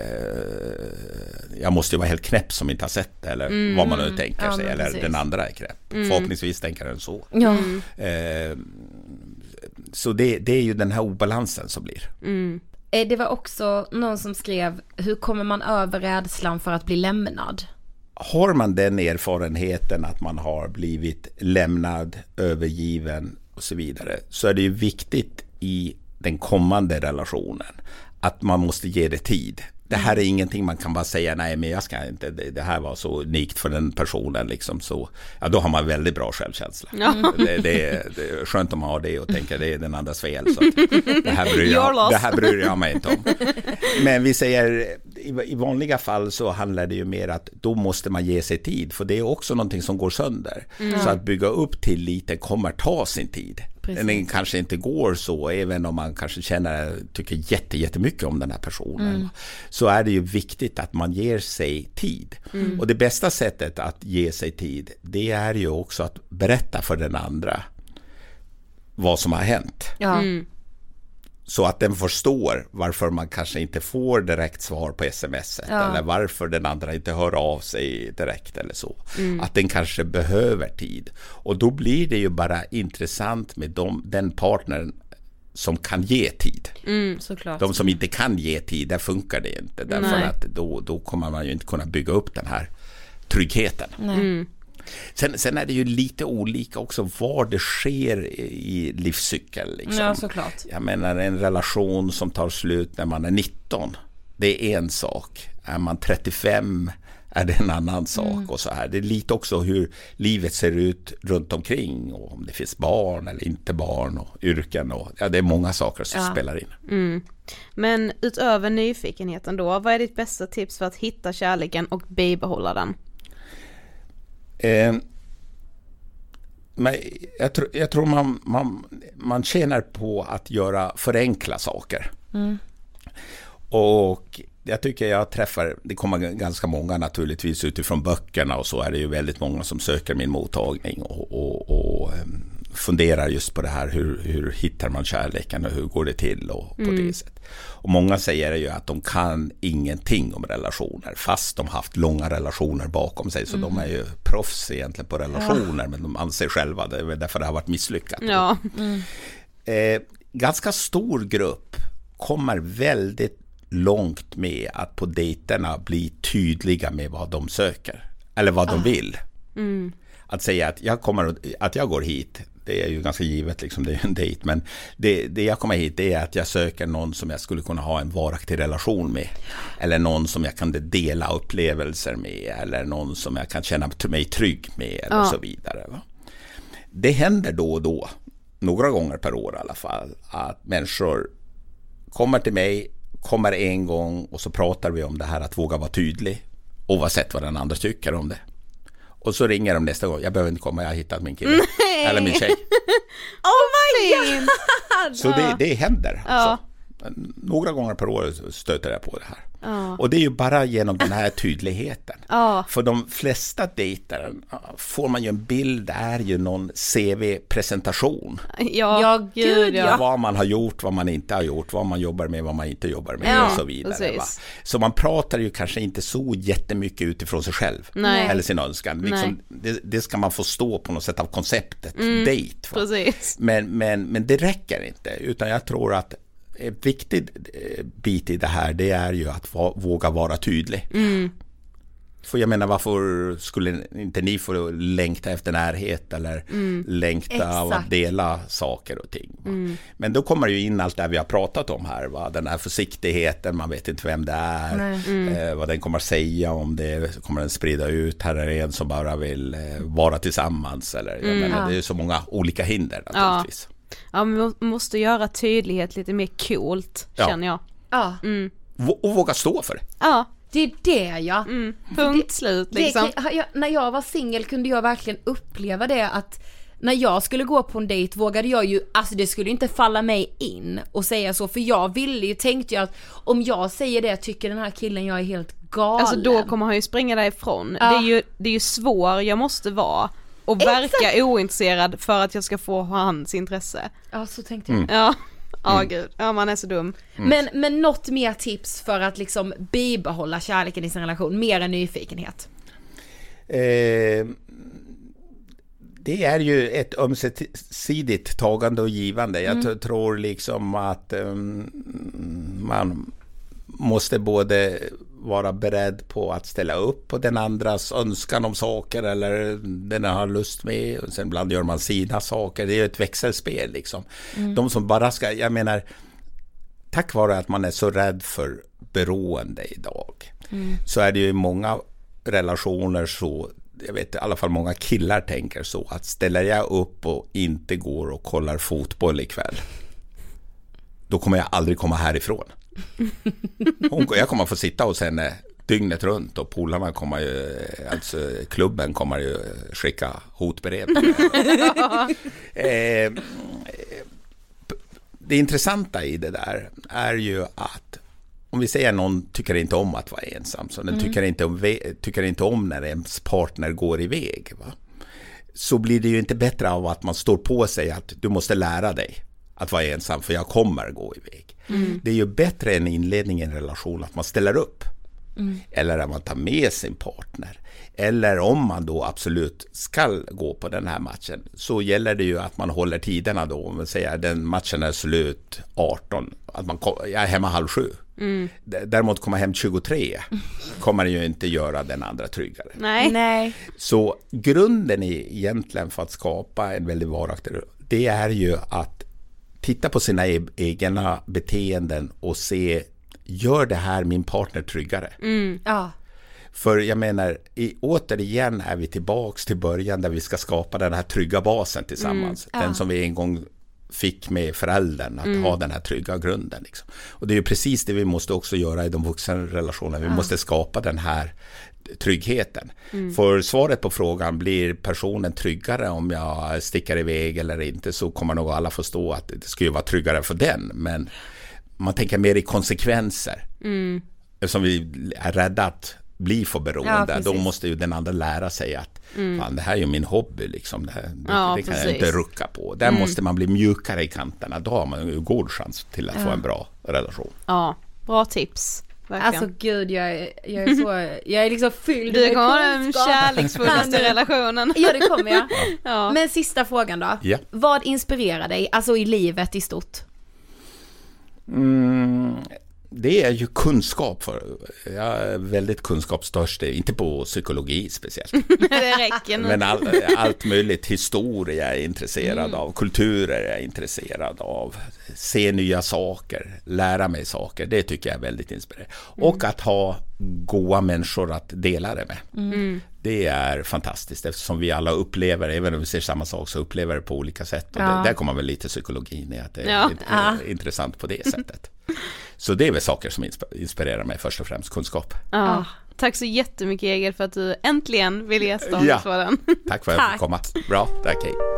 jag måste ju vara helt knäpp som inte har sett det, eller vad man nu tänker sig, eller precis. Den andra är knäpp. Förhoppningsvis tänker den så. Så det är ju den här obalansen som blir. Det var också någon som skrev: hur kommer man över rädslan för att bli lämnad? Har man den erfarenheten att man har blivit lämnad, övergiven och så vidare, så är det ju viktigt i den kommande relationen att man måste ge det tid. Det här är ingenting man kan bara säga, nej men jag ska inte, det här var så unikt för den personen liksom, så ja, då har man väldigt bra självkänsla. Det är skönt om man har det och tänker det är den andras fel, så det här bryr jag mig inte om. Men vi säger i vanliga fall så handlar det ju mer att då måste man ge sig tid, för det är också någonting som går sönder. Så att bygga upp tilliten kommer ta sin tid. Den kanske inte går så, även om man kanske tycker jättemycket om den här personen. Så är det ju viktigt att man ger sig tid. Och det bästa sättet att ge sig tid, det är ju också att berätta för den andra vad som har hänt. Så att den förstår varför man kanske inte får direkt svar på sms:et, eller varför den andra inte hör av sig direkt eller så. Att den kanske behöver tid. Och då blir det ju bara intressant med den partnern som kan ge tid. Såklart. De som inte kan ge tid, där funkar det inte. Därför att då kommer man ju inte kunna bygga upp den här tryggheten. Sen är det ju lite olika också var det sker i livscykeln liksom. Ja, såklart. Jag menar, en relation som tar slut när man är 19, det är en sak. Är man 35 är det en annan sak och så här. Det är lite också hur livet ser ut runt omkring och om det finns barn eller inte barn och yrken och det är många saker som spelar in. Men utöver nyfikenheten då, vad är ditt bästa tips för att hitta kärleken och bibehålla den? Men jag tror man tjänar på att göra förenkla saker. Och jag tycker jag träffar, det kommer ganska många naturligtvis utifrån böckerna och så är det ju väldigt många som söker min mottagning och funderar just på det här, hur hittar man kärleken och hur går det till och på det sättet. Och många säger ju att de kan ingenting om relationer fast de haft långa relationer bakom sig, så de är ju proffs egentligen på relationer, men de anser själva det är därför det har varit misslyckat. Ganska stor grupp kommer väldigt långt med att på dejterna bli tydliga med vad de söker eller vad de vill. Att säga att jag går hit, det är ju ganska givet liksom, det är en dejt, men det jag kommer hit det är att jag söker någon som jag skulle kunna ha en varaktig relation med, eller någon som jag kan dela upplevelser med, eller någon som jag kan känna mig trygg med eller så vidare. Va? Det händer då och då, några gånger per år i alla fall, att människor kommer till mig, kommer en gång och så pratar vi om det här att våga vara tydlig oavsett vad den andra tycker om det. Och så ringer de nästa gång. Jag behöver inte komma, jag har hittat min kille. Eller min tjej. Oh my god! Så det händer. Alltså. Några gånger per år stöter jag på det här. Och det är ju bara genom den här tydligheten. För de flesta dejter får man ju en bild, är ju någon CV-presentation. Gud. Vad man har gjort, vad man inte har gjort, vad man jobbar med, vad man inte jobbar med och så vidare. Va? Så man pratar ju kanske inte så jättemycket utifrån sig själv. Eller sin önskan. Liksom, det ska man få stå på något sätt av konceptet. Dejt. Men det räcker inte. Utan jag tror att en viktig bit i det här, det är ju att våga vara tydlig. För jag menar, varför skulle inte ni få längta efter närhet eller längta av att dela saker och ting? Men då kommer ju in allt det vi har pratat om här, va? Den här försiktigheten, man vet inte vem det är, vad den kommer säga om det, kommer den sprida ut, här är en som bara vill vara tillsammans, eller jag menar, det är så många olika hinder naturligtvis. Ja, men vi måste göra tydlighet lite mer coolt, känner jag. Och våga stå för det. Det är det, Punkt slut liksom. När jag var singel kunde jag verkligen uppleva det, att när jag skulle gå på en dejt vågade jag ju, alltså det skulle inte falla mig in och säga så, för jag tänkte jag att om jag säger det, tycker den här killen jag är helt galen. Alltså då kommer han ju springa därifrån. Det är ju svår jag måste vara och verka ointresserad för att jag ska få hans intresse. Ja, så tänkte jag. Gud. Ja, man är så dum. Men något mer tips för att liksom bibehålla kärleken i sin relation, mer än nyfikenhet? Det är ju ett ömsesidigt tagande och givande. Jag tror liksom att man måste både vara beredd på att ställa upp på den andras önskan om saker eller den har lust med, och sen ibland gör man sina saker. Det är ju ett växelspel liksom. De som bara ska, jag menar, tack vare att man är så rädd för beroende idag, så är det ju många relationer så, jag vet i alla fall många killar tänker så, att ställer jag upp och inte går och kollar fotboll ikväll, då kommer jag aldrig komma härifrån. Jag kommer få sitta hos henne dygnet runt, och polarna kommer ju, alltså klubben kommer ju skicka hotbrev. Det intressanta i det där är ju att om vi säger någon tycker inte om att vara ensam, så den tycker inte om när ens partner går iväg, va? Så blir det ju inte bättre av att man står på sig att du måste lära dig att vara ensam, för jag kommer gå iväg. Det är ju bättre än inledning i en relation att man ställer upp. Eller att man tar med sin partner. Eller om man då absolut ska gå på den här matchen, så gäller det ju att man håller tiderna då. Om man säger den matchen är slut 18, att jag är hemma 6:30. Däremot kommer hem 23, kommer ju inte göra den andra tryggare. Nej. Så grunden egentligen för att skapa en väldigt varaktig, det är ju att titta på sina egna beteenden och se gör det här min partner tryggare? Ja. För jag menar, återigen är vi tillbaks till början där vi ska skapa den här trygga basen tillsammans. Den som vi en gång fick med föräldern, att ha den här trygga grunden. Liksom. Och det är ju precis det vi måste också göra i de vuxenrelationerna. Vi måste skapa den här tryggheten. För svaret på frågan, blir personen tryggare om jag sticker iväg eller inte, så kommer nog alla förstå att det skulle vara tryggare för den. Men man tänker mer i konsekvenser. Eftersom vi är rädda att bli för beroende, då måste ju den andra lära sig att fan, det här är ju min hobby liksom, det kan jag inte rucka på. Där måste man bli mjukare i kanterna, då har man ju god chans till att få en bra relation. Ja, bra tips. Verkligen. Alltså gud, jag är liksom fylld med kunskap. Du har den kärleksfullaste relationen. Ja, det kommer jag. Men sista frågan då. Ja. Vad inspirerar dig, alltså i livet i stort? Det är ju kunskap. Jag är väldigt kunskapstörst, inte på psykologi speciellt. Det räcker nog. Men allt möjligt, historia är jag intresserad av, kulturer är jag intresserad av, se nya saker, lära mig saker, det tycker jag är väldigt inspirerande. Och att ha goda människor att dela det med. Det är fantastiskt, eftersom vi alla upplever, även om vi ser samma sak, så upplever det på olika sätt. Och där kommer väl lite psykologin i att det är intressant på det sättet. Så det är väl saker som inspirerar mig, först och främst kunskap. Tack så jättemycket, Egil, för att du äntligen vill gästa oss för den. Tack för att jag fick komma. Bra, tack.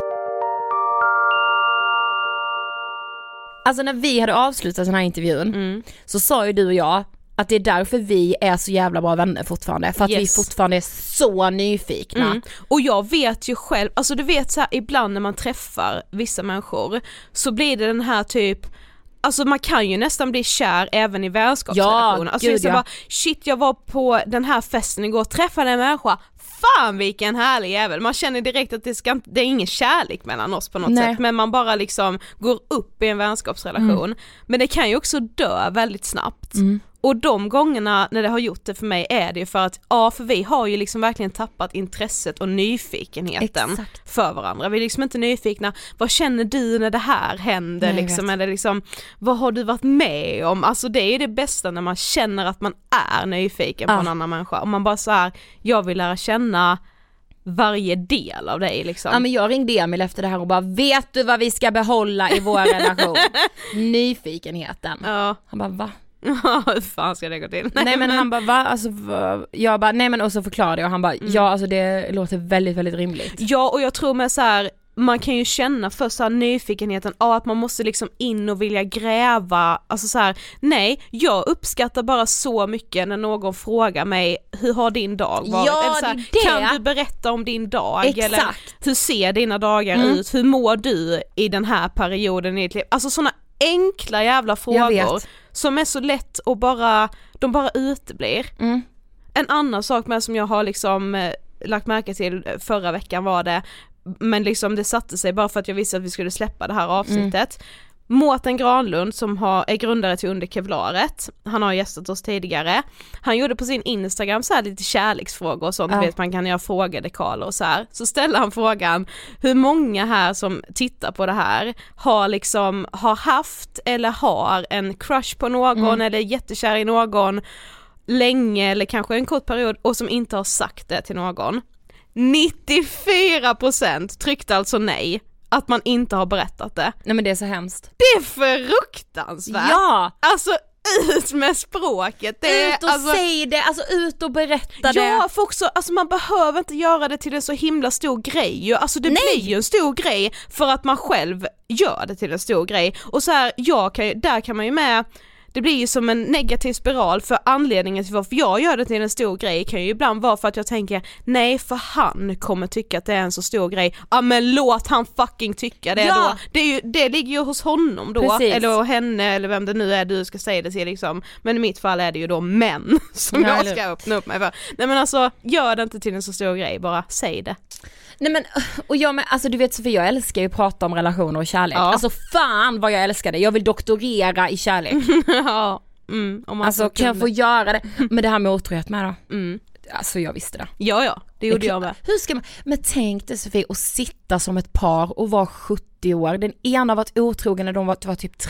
Alltså när vi hade avslutat den här intervjun så sa ju du och jag att det är därför vi är så jävla bra vänner fortfarande. För att vi fortfarande är så nyfikna. Och jag vet ju själv, alltså du vet så här, ibland när man träffar vissa människor så blir det den här typ, alltså man kan ju nästan bli kär även i vänskapsrelationer. Alltså bara, shit, jag var på den här festen igår och träffade en människa. Fan vilken härlig jävel. Man känner direkt att det är ingen kärlek mellan oss på något sätt. Men man bara liksom går upp i en vänskapsrelation. Men det kan ju också dö väldigt snabbt. Och de gångerna när det har gjort det för mig är det ju för att, för vi har ju liksom verkligen tappat intresset och nyfikenheten för varandra. Vi är liksom inte nyfikna, vad känner du när det här händer? Liksom, eller liksom, vad har du varit med om? Alltså det är ju det bästa när man känner att man är nyfiken på en annan människa. Om man bara så här, jag vill lära känna varje del av dig liksom. Ja, men jag ringde Emil efter det här och bara, vet du vad vi ska behålla i vår relation? Nyfikenheten. Han bara, va? Hur fan ska det gå till? Nej men han bara, va? Alltså, jag bara, nej men, och så förklarade jag och han bara, ja alltså det låter väldigt, väldigt rimligt. Ja, och jag tror med så här, man kan ju känna för så här nyfikenheten att man måste liksom in och vilja gräva, alltså så här, nej, jag uppskattar bara så mycket när någon frågar mig, hur har din dag varit? Ja, eller så här, kan du berätta om din dag? Exakt. Eller hur ser dina dagar ut? Hur mår du i den här perioden i ditt liv? Alltså såna enkla jävla frågor som är så lätt och de bara uteblir. En annan sak med som jag har liksom lagt märke till förra veckan var det, men liksom det satte sig bara för att jag visste att vi skulle släppa det här avsnittet. Mårten Granlund som är grundare till Under Kevlaret, han har gästat oss tidigare. Han gjorde på sin Instagram så här lite kärleksfrågor och sånt, vet man kan göra frågedekaler och så här. Så ställer han frågan, hur många här som tittar på det här har haft eller har en crush på någon eller är jättekär i någon länge eller kanske en kort period och som inte har sagt det till någon. 94% tryckte alltså nej. Att man inte har berättat det. Nej men det är så hemskt. Det är fruktansvärt. Ja! Alltså ut med språket. Ut och säg det, alltså ut och berätta det. Ja, för också, alltså man behöver inte göra det till en så himla stor grej. Alltså det blir ju en stor grej för att man själv gör det till en stor grej. Och så här, där kan man ju med, det blir ju som en negativ spiral, för anledningen till varför jag gör det till en stor grej kan ju ibland vara för att jag tänker, nej för han kommer tycka att det är en så stor grej. Ja men låt han fucking tycka det då. Det ligger ju hos honom då. Precis. Eller henne eller vem det nu är du ska säga det till liksom. Men i mitt fall är det ju då män som jag ska öppna upp mig för. Nej men alltså, gör det inte till en så stor grej, bara säg det. Nej men, och jag med, alltså du vet Sofie, jag älskar ju att prata om relationer och kärlek. Alltså fan vad jag älskar det. Jag vill doktorera i kärlek. Om man alltså kan jag få göra det. Men det här med otrohet med då. Alltså jag visste det. Ja, det gjorde jag med. Hur ska man, men tänk dig Sofie att sitta som ett par och vara 70 år. Den ena har varit otrogen när de var typ 30.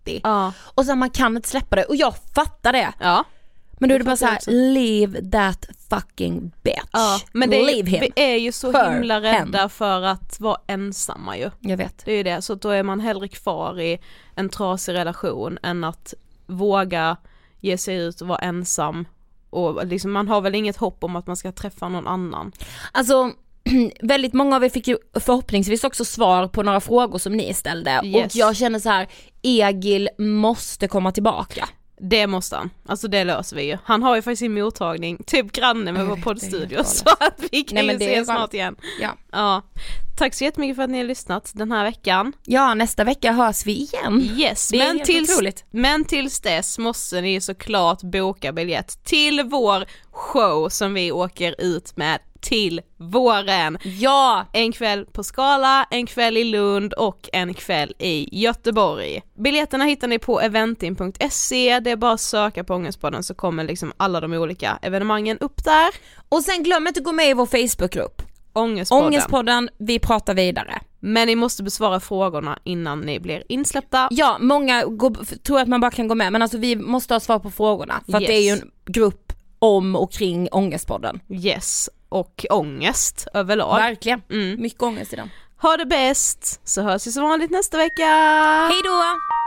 alltid. Och så man kan inte släppa det, och jag fattar det. Men då är det bara så här: leave that fucking bitch. Men vi är ju så himla rädda him. för att vara ensamma ju. Jag vet. Det är ju det, så då är man hellre kvar i en trasig relation än att våga ge sig ut och vara ensam. Och liksom, man har väl inget hopp om att man ska träffa någon annan. Alltså väldigt många av er fick ju förhoppningsvis också svar på några frågor som ni ställde. Och jag känner så här: Egil måste komma tillbaka. Det måste han. Alltså det löser vi ju. Han har ju faktiskt sin mottagning typ granne med vår poddstudio, så att vi kan ju se snart igen. Ja. Tack så jättemycket för att ni har lyssnat den här veckan. Ja, nästa vecka hörs vi igen. Yes, det är men tills dess måste ni såklart boka biljett till vår show som vi åker ut med till våren. Ja! En kväll på Skala, en kväll i Lund och en kväll i Göteborg. Biljetterna hittar ni på eventim.se. Det är bara att söka på Ångestpodden så kommer liksom alla de olika evenemangen upp där. Och sen glöm inte att gå med i vår Facebookgrupp. Ångestpodden, vi pratar vidare. Men ni måste besvara frågorna innan ni blir insläppta. Ja, många tror att man bara kan gå med, men alltså vi måste ha svar på frågorna. För att det är ju en grupp om och kring Ångestpodden. Yes, och ångest överlag. Verkligen, mycket ångest i den. Ha det bäst, så hörs vi som vanligt nästa vecka. Hej då!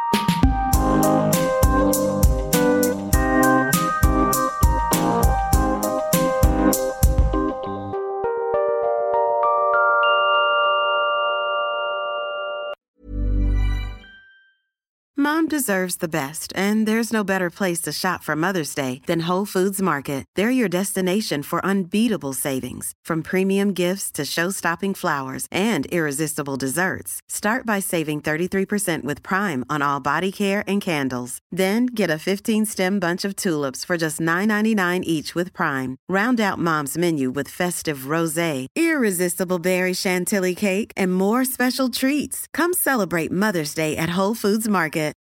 Mom deserves the best, and there's no better place to shop for Mother's Day than Whole Foods Market. They're your destination for unbeatable savings, from premium gifts to show-stopping flowers and irresistible desserts. Start by saving 33% with Prime on all body care and candles. Then get a 15-stem bunch of tulips for just $9.99 each with Prime. Round out Mom's menu with festive rosé, irresistible berry chantilly cake, and more special treats. Come celebrate Mother's Day at Whole Foods Market.